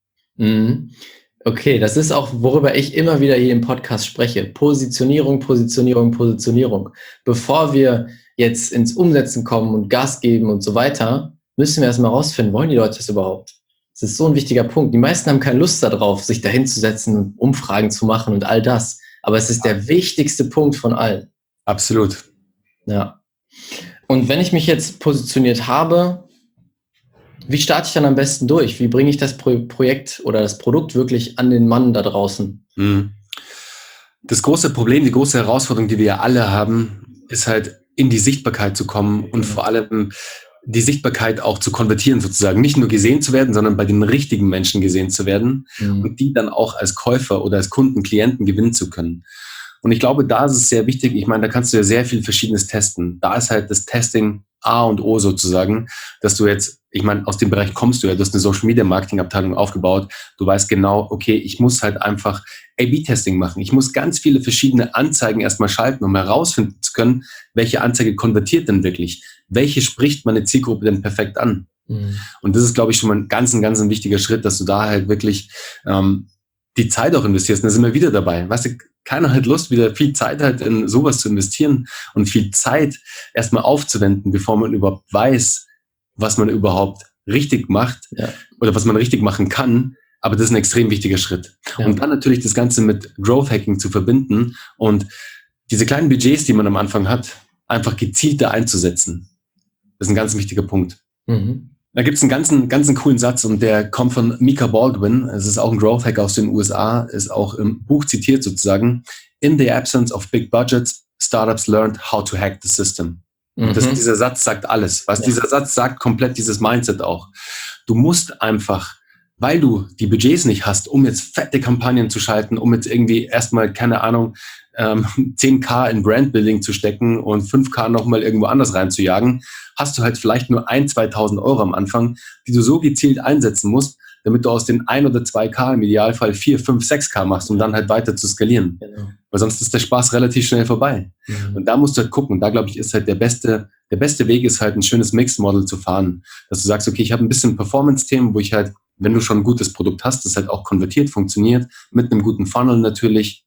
Okay, das ist auch, worüber ich immer wieder hier im Podcast spreche. Positionierung. Bevor wir jetzt ins Umsetzen kommen und Gas geben und so weiter, müssen wir erstmal rausfinden, wollen die Leute das überhaupt? Das ist so ein wichtiger Punkt. Die meisten haben keine Lust darauf, sich da hinzusetzen und Umfragen zu machen und all das. Aber es ist der wichtigste Punkt von allen. Absolut. Ja. Und wenn ich mich jetzt positioniert habe, wie starte ich dann am besten durch? Wie bringe ich das Projekt oder das Produkt wirklich an den Mann da draußen? Das große Problem, die große Herausforderung, die wir ja alle haben, ist halt in die Sichtbarkeit zu kommen und vor allem die Sichtbarkeit auch zu konvertieren sozusagen. Nicht nur gesehen zu werden, sondern bei den richtigen Menschen gesehen zu werden und die dann auch als Käufer oder als Kunden, Klienten gewinnen zu können. Und ich glaube, da ist es sehr wichtig, ich meine, da kannst du ja sehr viel Verschiedenes testen. Da ist halt das Testing A und O sozusagen, dass du jetzt, ich meine, aus dem Bereich kommst du ja, du hast eine Social-Media-Marketing-Abteilung aufgebaut, du weißt genau, okay, ich muss halt einfach A/B-Testing machen. Ich muss ganz viele verschiedene Anzeigen erstmal schalten, um herausfinden zu können, welche Anzeige konvertiert denn wirklich, welche spricht meine Zielgruppe denn perfekt an. Und das ist, glaube ich, schon mal ein ganz wichtiger Schritt, dass du da halt wirklich die Zeit auch investierst, und da sind wir wieder dabei. Weißt du, keiner hat Lust, wieder viel Zeit halt in sowas zu investieren und viel Zeit erstmal aufzuwenden, bevor man überhaupt weiß, was man überhaupt richtig macht oder was man richtig machen kann. Aber das ist ein extrem wichtiger Schritt. Ja. Und dann natürlich das Ganze mit Growth Hacking zu verbinden und diese kleinen Budgets, die man am Anfang hat, einfach gezielter einzusetzen. Das ist ein ganz wichtiger Punkt. Mhm. Da gibt es einen ganzen coolen Satz und der kommt von Mika Baldwin. Es ist auch ein Growth Hacker aus den USA, ist auch im Buch zitiert sozusagen. In the absence of big budgets, startups learned how to hack the system. Und dieser Satz sagt alles. Dieser Satz sagt komplett dieses Mindset auch. Du musst einfach, weil du die Budgets nicht hast, um jetzt fette Kampagnen zu schalten, um jetzt irgendwie erstmal, keine Ahnung, 10.000 in Brandbuilding zu stecken und 5.000 nochmal irgendwo anders reinzujagen, hast du halt vielleicht nur 1.000, 2.000 Euro am Anfang, die du so gezielt einsetzen musst, damit du aus den 1 oder 2.000 im Idealfall 4, 5, 6.000 machst, um dann halt weiter zu skalieren. Genau. Weil sonst ist der Spaß relativ schnell vorbei. Mhm. Und da musst du halt gucken. Und da, glaube ich, ist halt der beste Weg ist halt ein schönes Mixed-Model zu fahren. Dass du sagst, okay, ich habe ein bisschen Performance-Themen, wo ich halt, wenn du schon ein gutes Produkt hast, das halt auch konvertiert, funktioniert, mit einem guten Funnel natürlich,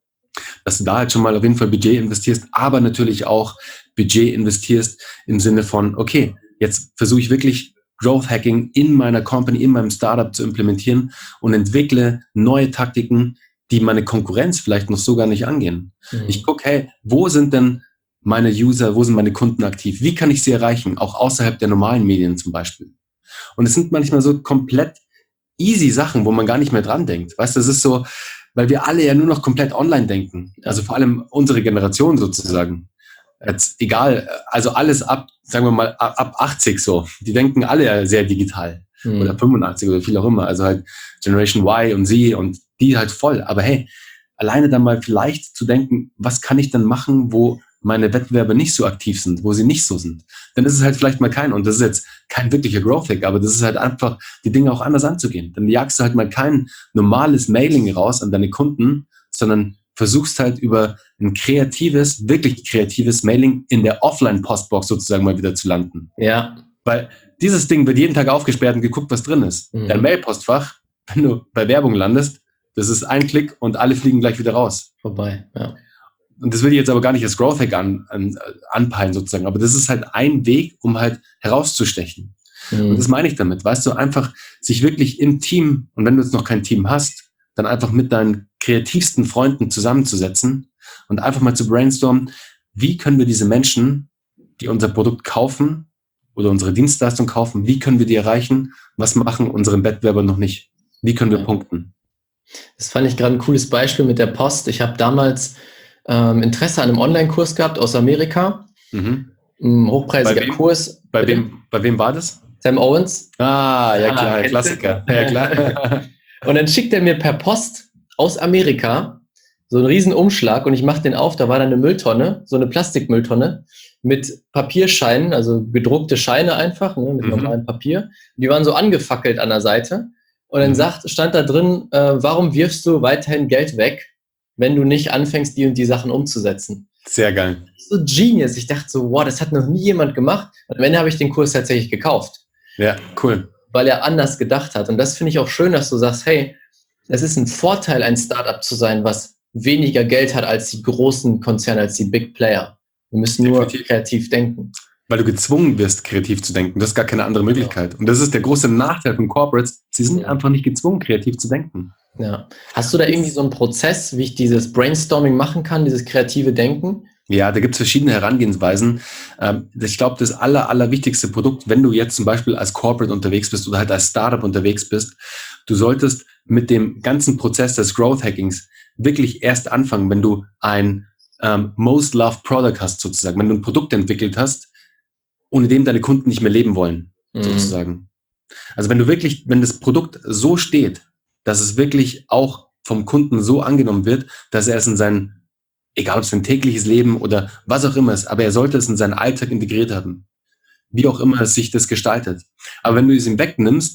dass du da halt schon mal auf jeden Fall Budget investierst, aber natürlich auch Budget investierst im Sinne von, okay, jetzt versuche ich wirklich Growth Hacking in meiner Company, in meinem Startup zu implementieren und entwickle neue Taktiken, die meine Konkurrenz vielleicht noch so gar nicht angehen. Mhm. Ich gucke, hey, wo sind denn meine User, wo sind meine Kunden aktiv? Wie kann ich sie erreichen? Auch außerhalb der normalen Medien zum Beispiel. Und es sind manchmal so komplett easy Sachen, wo man gar nicht mehr dran denkt. Weißt du, das ist so, weil wir alle ja nur noch komplett online denken. Also vor allem unsere Generation sozusagen. Jetzt egal, also alles ab, sagen wir mal, ab 80 so. Die denken alle ja sehr digital. Oder 85 oder viel auch immer. Also halt Generation Y und Z und die halt voll. Aber hey, alleine dann mal vielleicht zu denken, was kann ich denn machen, wo meine Wettbewerber nicht so aktiv sind, wo sie nicht so sind. Dann ist es halt vielleicht mal und das ist jetzt kein wirklicher Growth Hack, aber das ist halt einfach, die Dinge auch anders anzugehen. Dann jagst du halt mal kein normales Mailing raus an deine Kunden, sondern versuchst halt über ein kreatives, wirklich kreatives Mailing in der Offline-Postbox sozusagen mal wieder zu landen. Ja. Weil dieses Ding wird jeden Tag aufgesperrt und geguckt, was drin ist. Dein Mailpostfach, wenn du bei Werbung landest, das ist ein Klick und alle fliegen gleich wieder raus. Vorbei, ja. Und das will ich jetzt aber gar nicht als Growth Hack anpeilen sozusagen, aber das ist halt ein Weg, um halt herauszustechen. Und das meine ich damit, weißt du, einfach sich wirklich im Team, und wenn du jetzt noch kein Team hast, dann einfach mit deinen kreativsten Freunden zusammenzusetzen und einfach mal zu brainstormen, wie können wir diese Menschen, die unser Produkt kaufen oder unsere Dienstleistung kaufen, wie können wir die erreichen, was machen unsere Wettbewerber noch nicht, wie können wir punkten. Das fand ich gerade ein cooles Beispiel mit der Post. Ich habe damals Interesse an einem Online-Kurs gehabt aus Amerika. Ein hochpreisiger Kurs. Bei wem war das? Sam Owens. Ah, ja klar, Klassiker. Ja, klar. Und dann schickt er mir per Post aus Amerika so einen riesen Umschlag und ich mache den auf, da war dann eine Mülltonne, so eine Plastikmülltonne mit Papierscheinen, also gedruckte Scheine einfach, ne, mit normalem Papier. Die waren so angefackelt an der Seite. Und dann stand da drin, warum wirfst du weiterhin Geld weg, wenn du nicht anfängst, die und die Sachen umzusetzen? Sehr geil. So genius. Ich dachte so, wow, das hat noch nie jemand gemacht. Und am Ende habe ich den Kurs tatsächlich gekauft. Ja, cool. Weil er anders gedacht hat. Und das finde ich auch schön, dass du sagst, hey, es ist ein Vorteil, ein Startup zu sein, was weniger Geld hat als die großen Konzerne, als die Big Player. Wir müssen nur kreativ denken. Weil du gezwungen wirst, kreativ zu denken. Das ist gar keine andere Möglichkeit. Und das ist der große Nachteil von Corporates. Sie sind einfach nicht gezwungen, kreativ zu denken. Ja. Hast du da irgendwie so einen Prozess, wie ich dieses Brainstorming machen kann, dieses kreative Denken? Ja, da gibt es verschiedene Herangehensweisen. Ich glaube, das allerwichtigste Produkt, wenn du jetzt zum Beispiel als Corporate unterwegs bist oder halt als Startup unterwegs bist, du solltest mit dem ganzen Prozess des Growth Hackings wirklich erst anfangen, wenn du ein Most Loved Product hast sozusagen, wenn du ein Produkt entwickelt hast, ohne dem deine Kunden nicht mehr leben wollen, sozusagen. Also wenn das Produkt so steht, dass es wirklich auch vom Kunden so angenommen wird, dass er es in sein, egal ob es ein tägliches Leben oder was auch immer ist, aber er sollte es in seinen Alltag integriert haben. Wie auch immer es sich das gestaltet. Aber wenn du es ihm wegnimmst,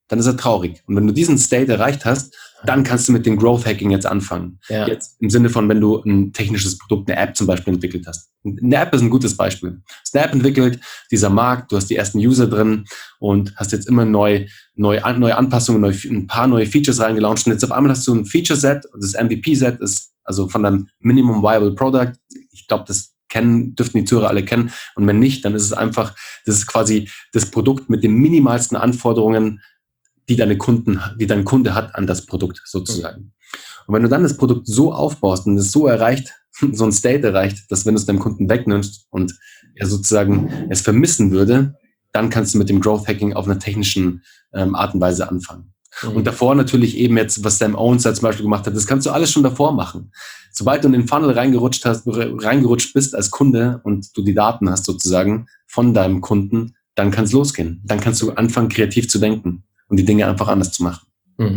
dann ist er traurig. Und wenn du diesen State erreicht hast, dann kannst du mit dem Growth Hacking jetzt anfangen. Ja. Jetzt im Sinne von, wenn du ein technisches Produkt, eine App zum Beispiel entwickelt hast. Eine App ist ein gutes Beispiel. Du hast eine App entwickelt, dieser Markt, du hast die ersten User drin und hast jetzt immer neue Anpassungen, ein paar neue Features reingelauncht und jetzt auf einmal hast du ein Feature-Set, das MVP-Set ist also von deinem Minimum Viable Product. Ich glaube, das dürften die Zuhörer alle kennen. Und wenn nicht, dann ist es einfach, das ist quasi das Produkt mit den minimalsten Anforderungen, die dein Kunde hat an das Produkt sozusagen. Und wenn du dann das Produkt so aufbaust und es so erreicht, so ein State erreicht, dass wenn du es deinem Kunden wegnimmst und er sozusagen es vermissen würde, dann kannst du mit dem Growth Hacking auf einer technischen Art und Weise anfangen. Und davor natürlich eben jetzt, was Sam Owens zum Beispiel gemacht hat, das kannst du alles schon davor machen. Sobald du in den Funnel reingerutscht bist als Kunde und du die Daten hast sozusagen von deinem Kunden, dann kann es losgehen. Dann kannst du anfangen, kreativ zu denken und die Dinge einfach anders zu machen.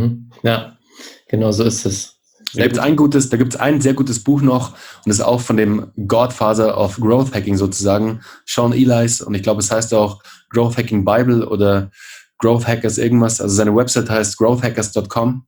Ja, genau so ist es. Da gibt es ein sehr gutes Buch noch und das ist auch von dem Godfather of Growth Hacking sozusagen, Sean Ellis, und ich glaube, es heißt auch Growth Hacking Bible oder Growth Hackers irgendwas. Also seine Website heißt growthhackers.com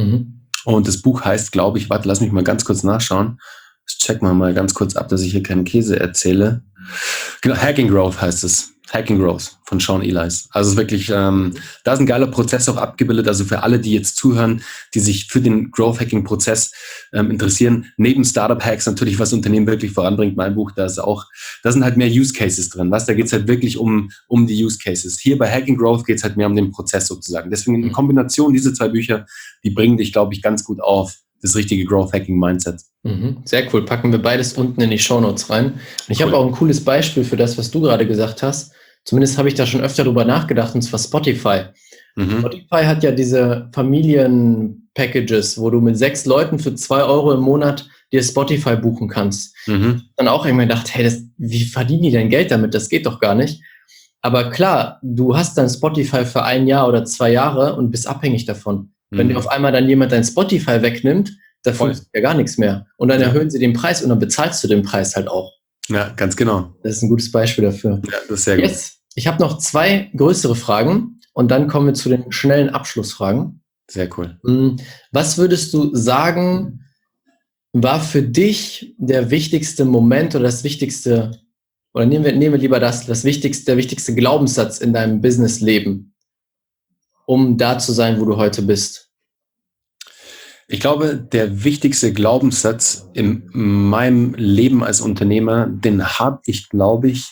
und das Buch heißt, glaube ich, lass mich mal ganz kurz nachschauen. Das checken wir mal ganz kurz ab, dass ich hier keinen Käse erzähle. Genau, Hacking Growth heißt es. Hacking Growth von Sean Ellis. Also es ist wirklich, da ist ein geiler Prozess auch abgebildet. Also für alle, die jetzt zuhören, die sich für den Growth Hacking Prozess interessieren, neben Startup Hacks natürlich, was Unternehmen wirklich voranbringt, mein Buch, da sind halt mehr Use Cases drin. Da geht es halt wirklich um die Use Cases. Hier bei Hacking Growth geht es halt mehr um den Prozess sozusagen. Deswegen in Kombination diese zwei Bücher, die bringen dich, glaube ich, ganz gut auf das richtige Growth Hacking Mindset. Sehr cool. Packen wir beides unten in die Shownotes rein. Und ich habe auch ein cooles Beispiel für das, was du gerade gesagt hast. Zumindest habe ich da schon öfter drüber nachgedacht, und zwar Spotify. Spotify hat ja diese Familien-Packages, wo du mit 6 Leuten für 2 Euro im Monat dir Spotify buchen kannst. Dann auch irgendwann gedacht, hey, wie verdienen die denn Geld damit? Das geht doch gar nicht. Aber klar, du hast dann Spotify für 1 Jahr oder 2 Jahre und bist abhängig davon. Wenn dir auf einmal dann jemand dein Spotify wegnimmt, da funktioniert ja gar nichts mehr. Und dann erhöhen sie den Preis und dann bezahlst du den Preis halt auch. Ja, ganz genau. Das ist ein gutes Beispiel dafür. Ja, das ist sehr gut. Ich habe noch 2 größere Fragen und dann kommen wir zu den schnellen Abschlussfragen. Sehr cool. Was würdest du sagen, war für dich der wichtigste Moment oder das wichtigste, oder nehmen wir lieber der wichtigste Glaubenssatz in deinem Businessleben, um da zu sein, wo du heute bist? Ich glaube, der wichtigste Glaubenssatz in meinem Leben als Unternehmer, den habe ich, glaube ich,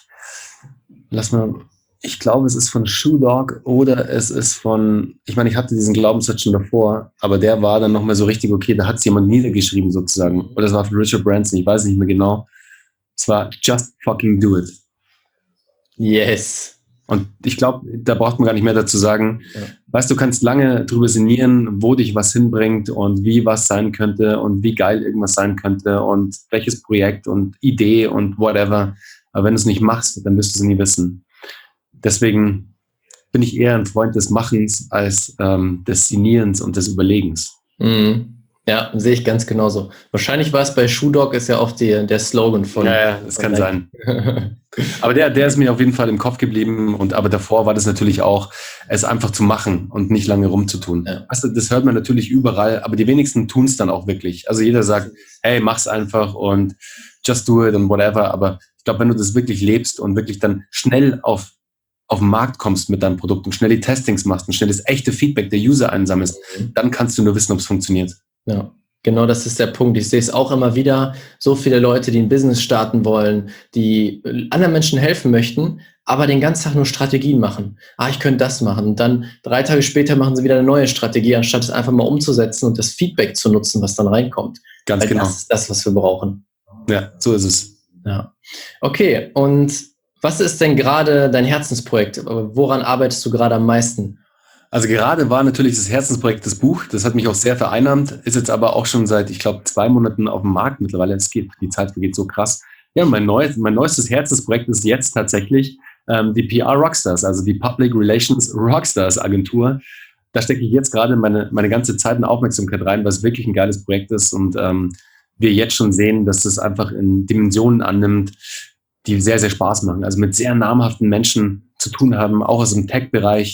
ich glaube, es ist von Shoe Dog oder es ist ich hatte diesen Glaubenssatz schon davor, aber der war dann nochmal so richtig, okay, da hat es jemand niedergeschrieben sozusagen. Oder es war von Richard Branson, ich weiß nicht mehr genau. Es war just fucking do it. Yes. Und ich glaube, da braucht man gar nicht mehr dazu sagen. Ja. Weißt du, kannst lange drüber sinnieren, wo dich was hinbringt und wie was sein könnte und wie geil irgendwas sein könnte und welches Projekt und Idee und whatever. Aber wenn du es nicht machst, dann wirst du es nie wissen. Deswegen bin ich eher ein Freund des Machens als des Sinnierens und des Überlegens. Ja, sehe ich ganz genauso. Wahrscheinlich war es bei Shoe Dog, ist ja auch der Slogan von. Ja, das kann sein. Aber der ist mir auf jeden Fall im Kopf geblieben. Aber davor war das natürlich auch, es einfach zu machen und nicht lange rumzutun. Ja. Also das hört man natürlich überall, aber die wenigsten tun es dann auch wirklich. Also jeder sagt, hey, mach's einfach und just do it und whatever. Aber ich glaube, wenn du das wirklich lebst und wirklich dann schnell auf den Markt kommst mit deinem Produkt und schnell die Testings machst und schnell das echte Feedback der User einsammelst, dann kannst du nur wissen, ob es funktioniert. Ja, genau, das ist der Punkt. Ich sehe es auch immer wieder. So viele Leute, die ein Business starten wollen, die anderen Menschen helfen möchten, aber den ganzen Tag nur Strategien machen. Ich könnte das machen. Und dann 3 Tage später machen sie wieder eine neue Strategie, anstatt es einfach mal umzusetzen und das Feedback zu nutzen, was dann reinkommt. Ganz genau. Das ist das, was wir brauchen. Ja, so ist es. Ja. Okay, und was ist denn gerade dein Herzensprojekt? Woran arbeitest du gerade am meisten? Also gerade war natürlich das Herzensprojekt das Buch. Das hat mich auch sehr vereinnahmt. Ist jetzt aber auch schon seit, ich glaube, 2 Monaten auf dem Markt mittlerweile. Die Zeit vergeht so krass. Ja, mein neuestes Herzensprojekt ist jetzt tatsächlich die PR Rockstars, also die Public Relations Rockstars Agentur. Da stecke ich jetzt gerade meine ganze Zeit und Aufmerksamkeit rein, weil es wirklich ein geiles Projekt ist und wir jetzt schon sehen, dass es einfach in Dimensionen annimmt, die sehr, sehr Spaß machen. Also mit sehr namhaften Menschen zu tun haben, auch aus dem Tech-Bereich.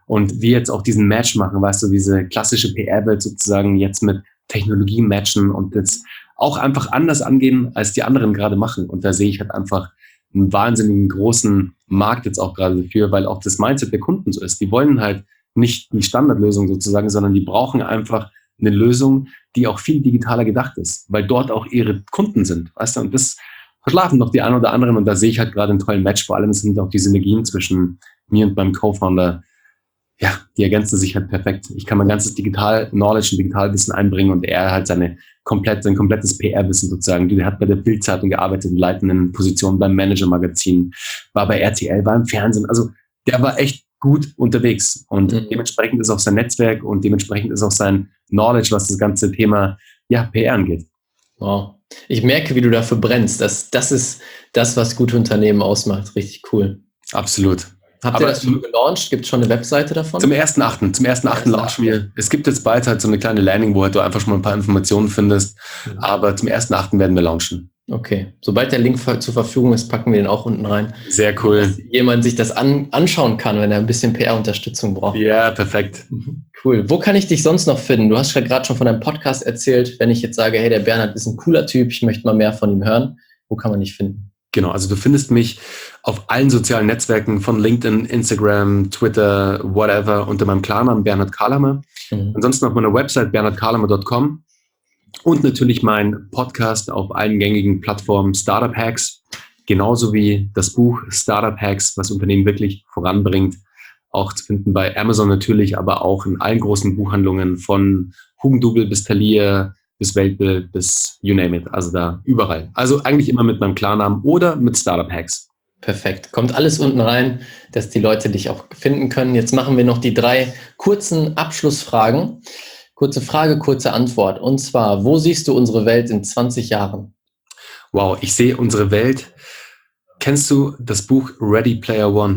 Und wir jetzt auch diesen Match machen, weißt du, diese klassische PR-Welt sozusagen jetzt mit Technologie matchen und jetzt auch einfach anders angehen, als die anderen gerade machen. Und da sehe ich halt einfach einen wahnsinnigen großen Markt jetzt auch gerade dafür, weil auch das Mindset der Kunden so ist. Die wollen halt nicht die Standardlösung sozusagen, sondern die brauchen einfach eine Lösung, die auch viel digitaler gedacht ist, weil dort auch ihre Kunden sind, weißt du, und das verschlafen noch die einen oder anderen und da sehe ich halt gerade einen tollen Match, vor allem sind auch die Synergien zwischen mir und meinem Co-Founder, ja, die ergänzen sich halt perfekt. Ich kann mein ganzes Digital-Knowledge und Digitalwissen einbringen und er hat sein komplettes PR-Wissen sozusagen. Der hat bei der Bild-Zeitung gearbeitet, in leitenden Positionen beim Manager-Magazin, war bei RTL, war im Fernsehen. Also der war echt gut unterwegs und dementsprechend ist auch sein Netzwerk und dementsprechend ist auch sein Knowledge, was das ganze Thema PR angeht. Wow. Ich merke, wie du dafür brennst. Das ist das, was gute Unternehmen ausmacht. Richtig cool. Absolut. Habt ihr das schon gelauncht? Gibt es schon eine Webseite davon? Zum 1.8. launchen wir. Es gibt jetzt bald halt so eine kleine Landing, wo halt du einfach schon mal ein paar Informationen findest. Aber zum 1.8. werden wir launchen. Okay. Sobald der Link zur Verfügung ist, packen wir den auch unten rein. Sehr cool. Dass jemand sich das anschauen kann, wenn er ein bisschen PR-Unterstützung braucht. Ja, perfekt. Cool. Wo kann ich dich sonst noch finden? Du hast gerade schon von deinem Podcast erzählt. Wenn ich jetzt sage, hey, der Bernhard ist ein cooler Typ, ich möchte mal mehr von ihm hören, wo kann man dich finden? Genau, also du findest mich auf allen sozialen Netzwerken von LinkedIn, Instagram, Twitter, whatever, unter meinem Klarnamen Bernhard Karlamer. Ansonsten auf meiner Website bernhardkarlamer.com und natürlich mein Podcast auf allen gängigen Plattformen Startup Hacks, genauso wie das Buch Startup Hacks, was Unternehmen wirklich voranbringt, auch zu finden bei Amazon natürlich, aber auch in allen großen Buchhandlungen von Hugendubel bis Thalia, bis Weltbild, bis you name it. Also da überall. Also eigentlich immer mit meinem Klarnamen oder mit Startup Hacks. Perfekt. Kommt alles unten rein, dass die Leute dich auch finden können. Jetzt machen wir noch die 3 kurzen Abschlussfragen. Kurze Frage, kurze Antwort. Und zwar, wo siehst du unsere Welt in 20 Jahren? Wow, ich sehe unsere Welt. Kennst du das Buch Ready Player One?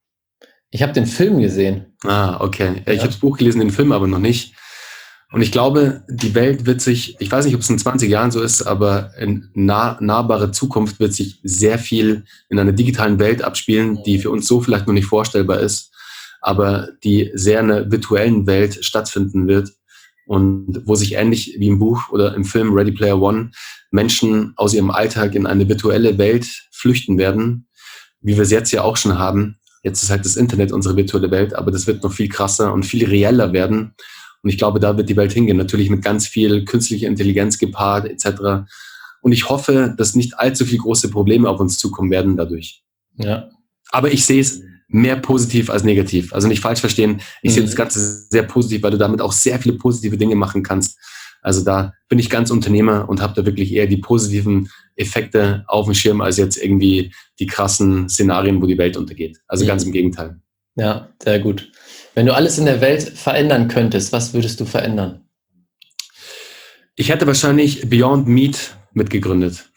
Ich habe den Film gesehen. Ah, okay. Ja. Ich habe das Buch gelesen, den Film aber noch nicht. Und ich glaube, die Welt wird sich, ich weiß nicht, ob es in 20 Jahren so ist, aber in nahbarer Zukunft wird sich sehr viel in einer digitalen Welt abspielen, die für uns so vielleicht noch nicht vorstellbar ist, aber die sehr in einer virtuellen Welt stattfinden wird und wo sich ähnlich wie im Buch oder im Film Ready Player One Menschen aus ihrem Alltag in eine virtuelle Welt flüchten werden, wie wir es jetzt ja auch schon haben. Jetzt ist halt das Internet unsere virtuelle Welt, aber das wird noch viel krasser und viel reeller werden. Und ich glaube, da wird die Welt hingehen, natürlich mit ganz viel künstlicher Intelligenz gepaart etc. Und ich hoffe, dass nicht allzu viele große Probleme auf uns zukommen werden dadurch. Ja. Aber ich sehe es mehr positiv als negativ. Also nicht falsch verstehen, ich sehe das Ganze sehr positiv, weil du damit auch sehr viele positive Dinge machen kannst. Also da bin ich ganz Unternehmer und habe da wirklich eher die positiven Effekte auf dem Schirm, als jetzt irgendwie die krassen Szenarien, wo die Welt untergeht. Also ganz im Gegenteil. Ja, sehr gut. Wenn du alles in der Welt verändern könntest, was würdest du verändern? Ich hätte wahrscheinlich Beyond Meat mitgegründet.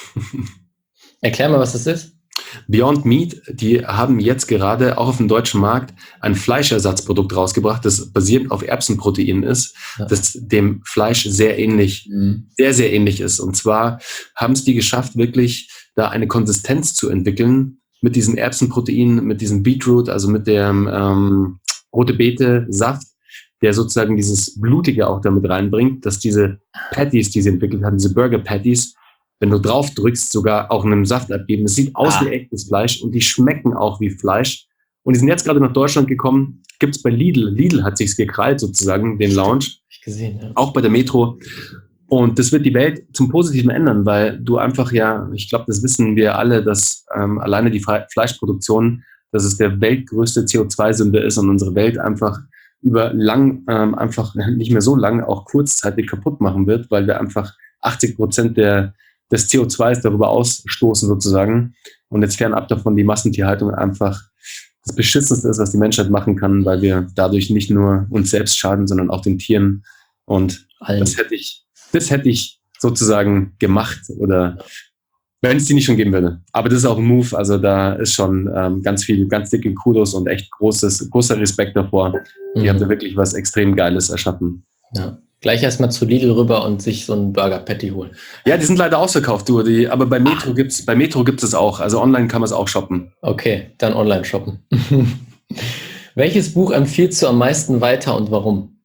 Erklär mal, was das ist. Beyond Meat, die haben jetzt gerade auch auf dem deutschen Markt ein Fleischersatzprodukt rausgebracht, das basierend auf Erbsenprotein ist, das dem Fleisch sehr ähnlich, sehr, sehr ähnlich ist. Und zwar haben es die geschafft, wirklich da eine Konsistenz zu entwickeln mit diesem Erbsenprotein, mit diesem Beetroot, also mit dem rote Beete-Saft, der sozusagen dieses Blutige auch damit reinbringt, dass diese Patties, die sie entwickelt haben, diese Burger-Patties, wenn du drauf drückst, sogar auch in einem Saft abgeben. Es sieht aus wie echtes Fleisch und die schmecken auch wie Fleisch. Und die sind jetzt gerade nach Deutschland gekommen. Gibt's bei Lidl. Lidl hat sich's gekrallt sozusagen, den Launch. Ich gesehen, ja. Auch bei der Metro. Und das wird die Welt zum Positiven ändern, weil du einfach ich glaube, das wissen wir alle, dass alleine die Fleischproduktion, dass es der weltgrößte CO2-Sünder ist und unsere Welt einfach über einfach nicht mehr so lang, auch kurzzeitig kaputt machen wird, weil wir einfach 80% des CO2s darüber ausstoßen sozusagen. Und jetzt fernab davon die Massentierhaltung einfach das Beschissenste ist, was die Menschheit machen kann, weil wir dadurch nicht nur uns selbst schaden, sondern auch den Tieren. Und das hätte ich sozusagen gemacht oder wenn es die nicht schon geben würde. Aber das ist auch ein Move, also da ist schon ganz dicke Kudos und echt großer Respekt davor. Die haben da wirklich was extrem Geiles erschaffen. Ja. Gleich erstmal zu Lidl rüber und sich so einen Burger Patty holen. Ja, die sind leider ausverkauft, aber bei Metro gibt's es auch. Also online kann man es auch shoppen. Okay, dann online shoppen. Welches Buch empfiehlst du am meisten weiter und warum?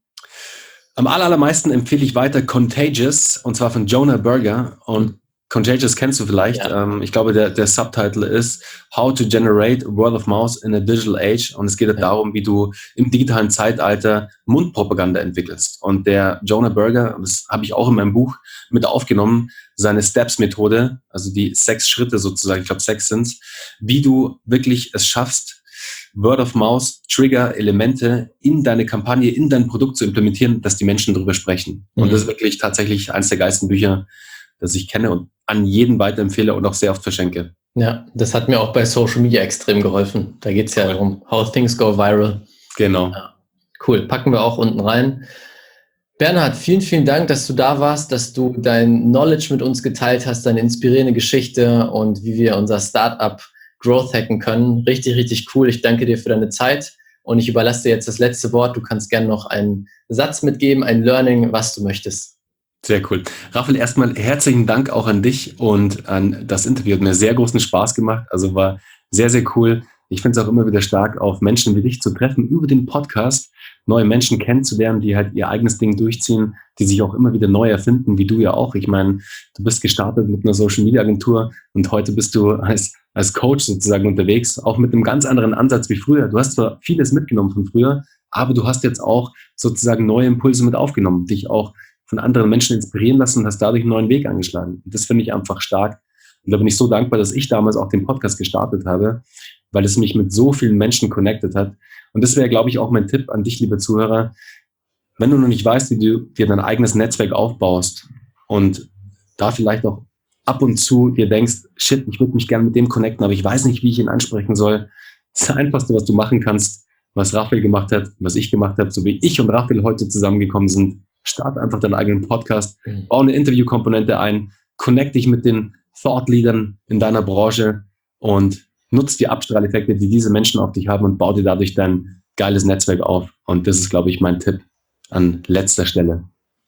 Am allermeisten empfehle ich weiter Contagious, und zwar von Jonah Berger. Und Contagious kennst du vielleicht. Ja. Ich glaube, der Subtitle ist How to Generate Word of Mouth in a Digital Age. Und es geht darum, wie du im digitalen Zeitalter Mundpropaganda entwickelst. Und der Jonah Berger, das habe ich auch in meinem Buch mit aufgenommen, seine Steps-Methode, also die 6 Schritte sozusagen, ich glaube 6 sind's, wie du wirklich es schaffst, Word of Mouth, Trigger-Elemente in deine Kampagne, in dein Produkt zu implementieren, dass die Menschen darüber sprechen. Und das ist wirklich tatsächlich eines der geilsten Bücher, das ich kenne und an jeden weiterempfehle und auch sehr oft verschenke. Ja, das hat mir auch bei Social Media extrem geholfen. Da geht es ja darum, how things go viral. Genau. Ja, cool, packen wir auch unten rein. Bernhard, vielen, vielen Dank, dass du da warst, dass du dein Knowledge mit uns geteilt hast, deine inspirierende Geschichte und wie wir unser Startup Growth hacken können. Richtig, richtig cool. Ich danke dir für deine Zeit und ich überlasse dir jetzt das letzte Wort. Du kannst gerne noch einen Satz mitgeben, ein Learning, was du möchtest. Sehr cool. Raphael, erstmal herzlichen Dank auch an dich und an das Interview. Hat mir sehr großen Spaß gemacht. Also war sehr, sehr cool. Ich finde es auch immer wieder stark, auf Menschen wie dich zu treffen, über den Podcast neue Menschen kennenzulernen, die halt ihr eigenes Ding durchziehen, die sich auch immer wieder neu erfinden, wie du ja auch. Ich meine, du bist gestartet mit einer Social-Media-Agentur und heute bist du als Coach sozusagen unterwegs, auch mit einem ganz anderen Ansatz wie früher. Du hast zwar vieles mitgenommen von früher, aber du hast jetzt auch sozusagen neue Impulse mit aufgenommen, dich auch von anderen Menschen inspirieren lassen und hast dadurch einen neuen Weg angeschlagen. Und das finde ich einfach stark. Und da bin ich so dankbar, dass ich damals auch den Podcast gestartet habe, weil es mich mit so vielen Menschen connected hat. Und das wäre, glaube ich, auch mein Tipp an dich, liebe Zuhörer. Wenn du noch nicht weißt, wie du dir dein eigenes Netzwerk aufbaust und da vielleicht auch ab und zu dir denkst, shit, ich würde mich gerne mit dem connecten, aber ich weiß nicht, wie ich ihn ansprechen soll. Das Einfachste, was du machen kannst, was Raphael gemacht hat, was ich gemacht habe, so wie ich und Raphael heute zusammengekommen sind, start einfach deinen eigenen Podcast, bau eine Interviewkomponente ein, connect dich mit den Thought-Leadern in deiner Branche und nutz die Abstrahleffekte, die diese Menschen auf dich haben und bau dir dadurch dein geiles Netzwerk auf. Und das ist, glaube ich, mein Tipp an letzter Stelle.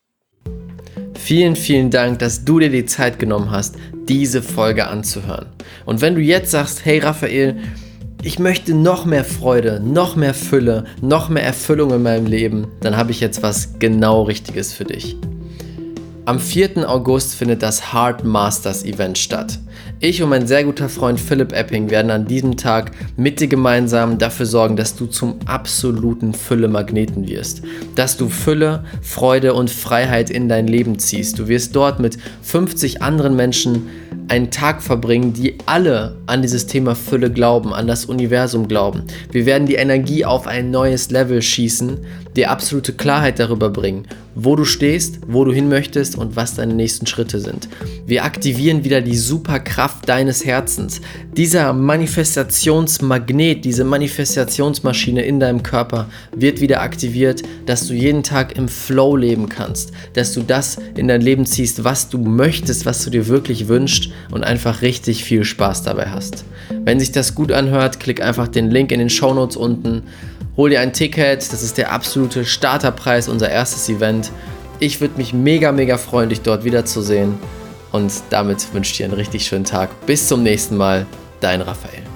Vielen, vielen Dank, dass du dir die Zeit genommen hast, diese Folge anzuhören. Und wenn du jetzt sagst, hey Raphael, ich möchte noch mehr Freude, noch mehr Fülle, noch mehr Erfüllung in meinem Leben, dann habe ich jetzt was genau Richtiges für dich. Am 4. August findet das Heart Masters Event statt. Ich und mein sehr guter Freund Philipp Epping werden an diesem Tag mit dir gemeinsam dafür sorgen, dass du zum absoluten Fülle-Magneten wirst. Dass du Fülle, Freude und Freiheit in dein Leben ziehst. Du wirst dort mit 50 anderen Menschen einen Tag verbringen, die alle an dieses Thema Fülle glauben, an das Universum glauben. Wir werden die Energie auf ein neues Level schießen, dir absolute Klarheit darüber bringen, wo du stehst, wo du hin möchtest und was deine nächsten Schritte sind. Wir aktivieren wieder die Superkraft deines Herzens. Dieser Manifestationsmagnet, diese Manifestationsmaschine in deinem Körper wird wieder aktiviert, dass du jeden Tag im Flow leben kannst, dass du das in dein Leben ziehst, was du möchtest, was du dir wirklich wünschst und einfach richtig viel Spaß dabei hast. Wenn sich das gut anhört, klick einfach den Link in den Shownotes unten. Hol dir ein Ticket, das ist der absolute Starterpreis, unser erstes Event. Ich würde mich mega, mega freuen, dich dort wiederzusehen. Und damit wünsche ich dir einen richtig schönen Tag. Bis zum nächsten Mal, dein Raphael.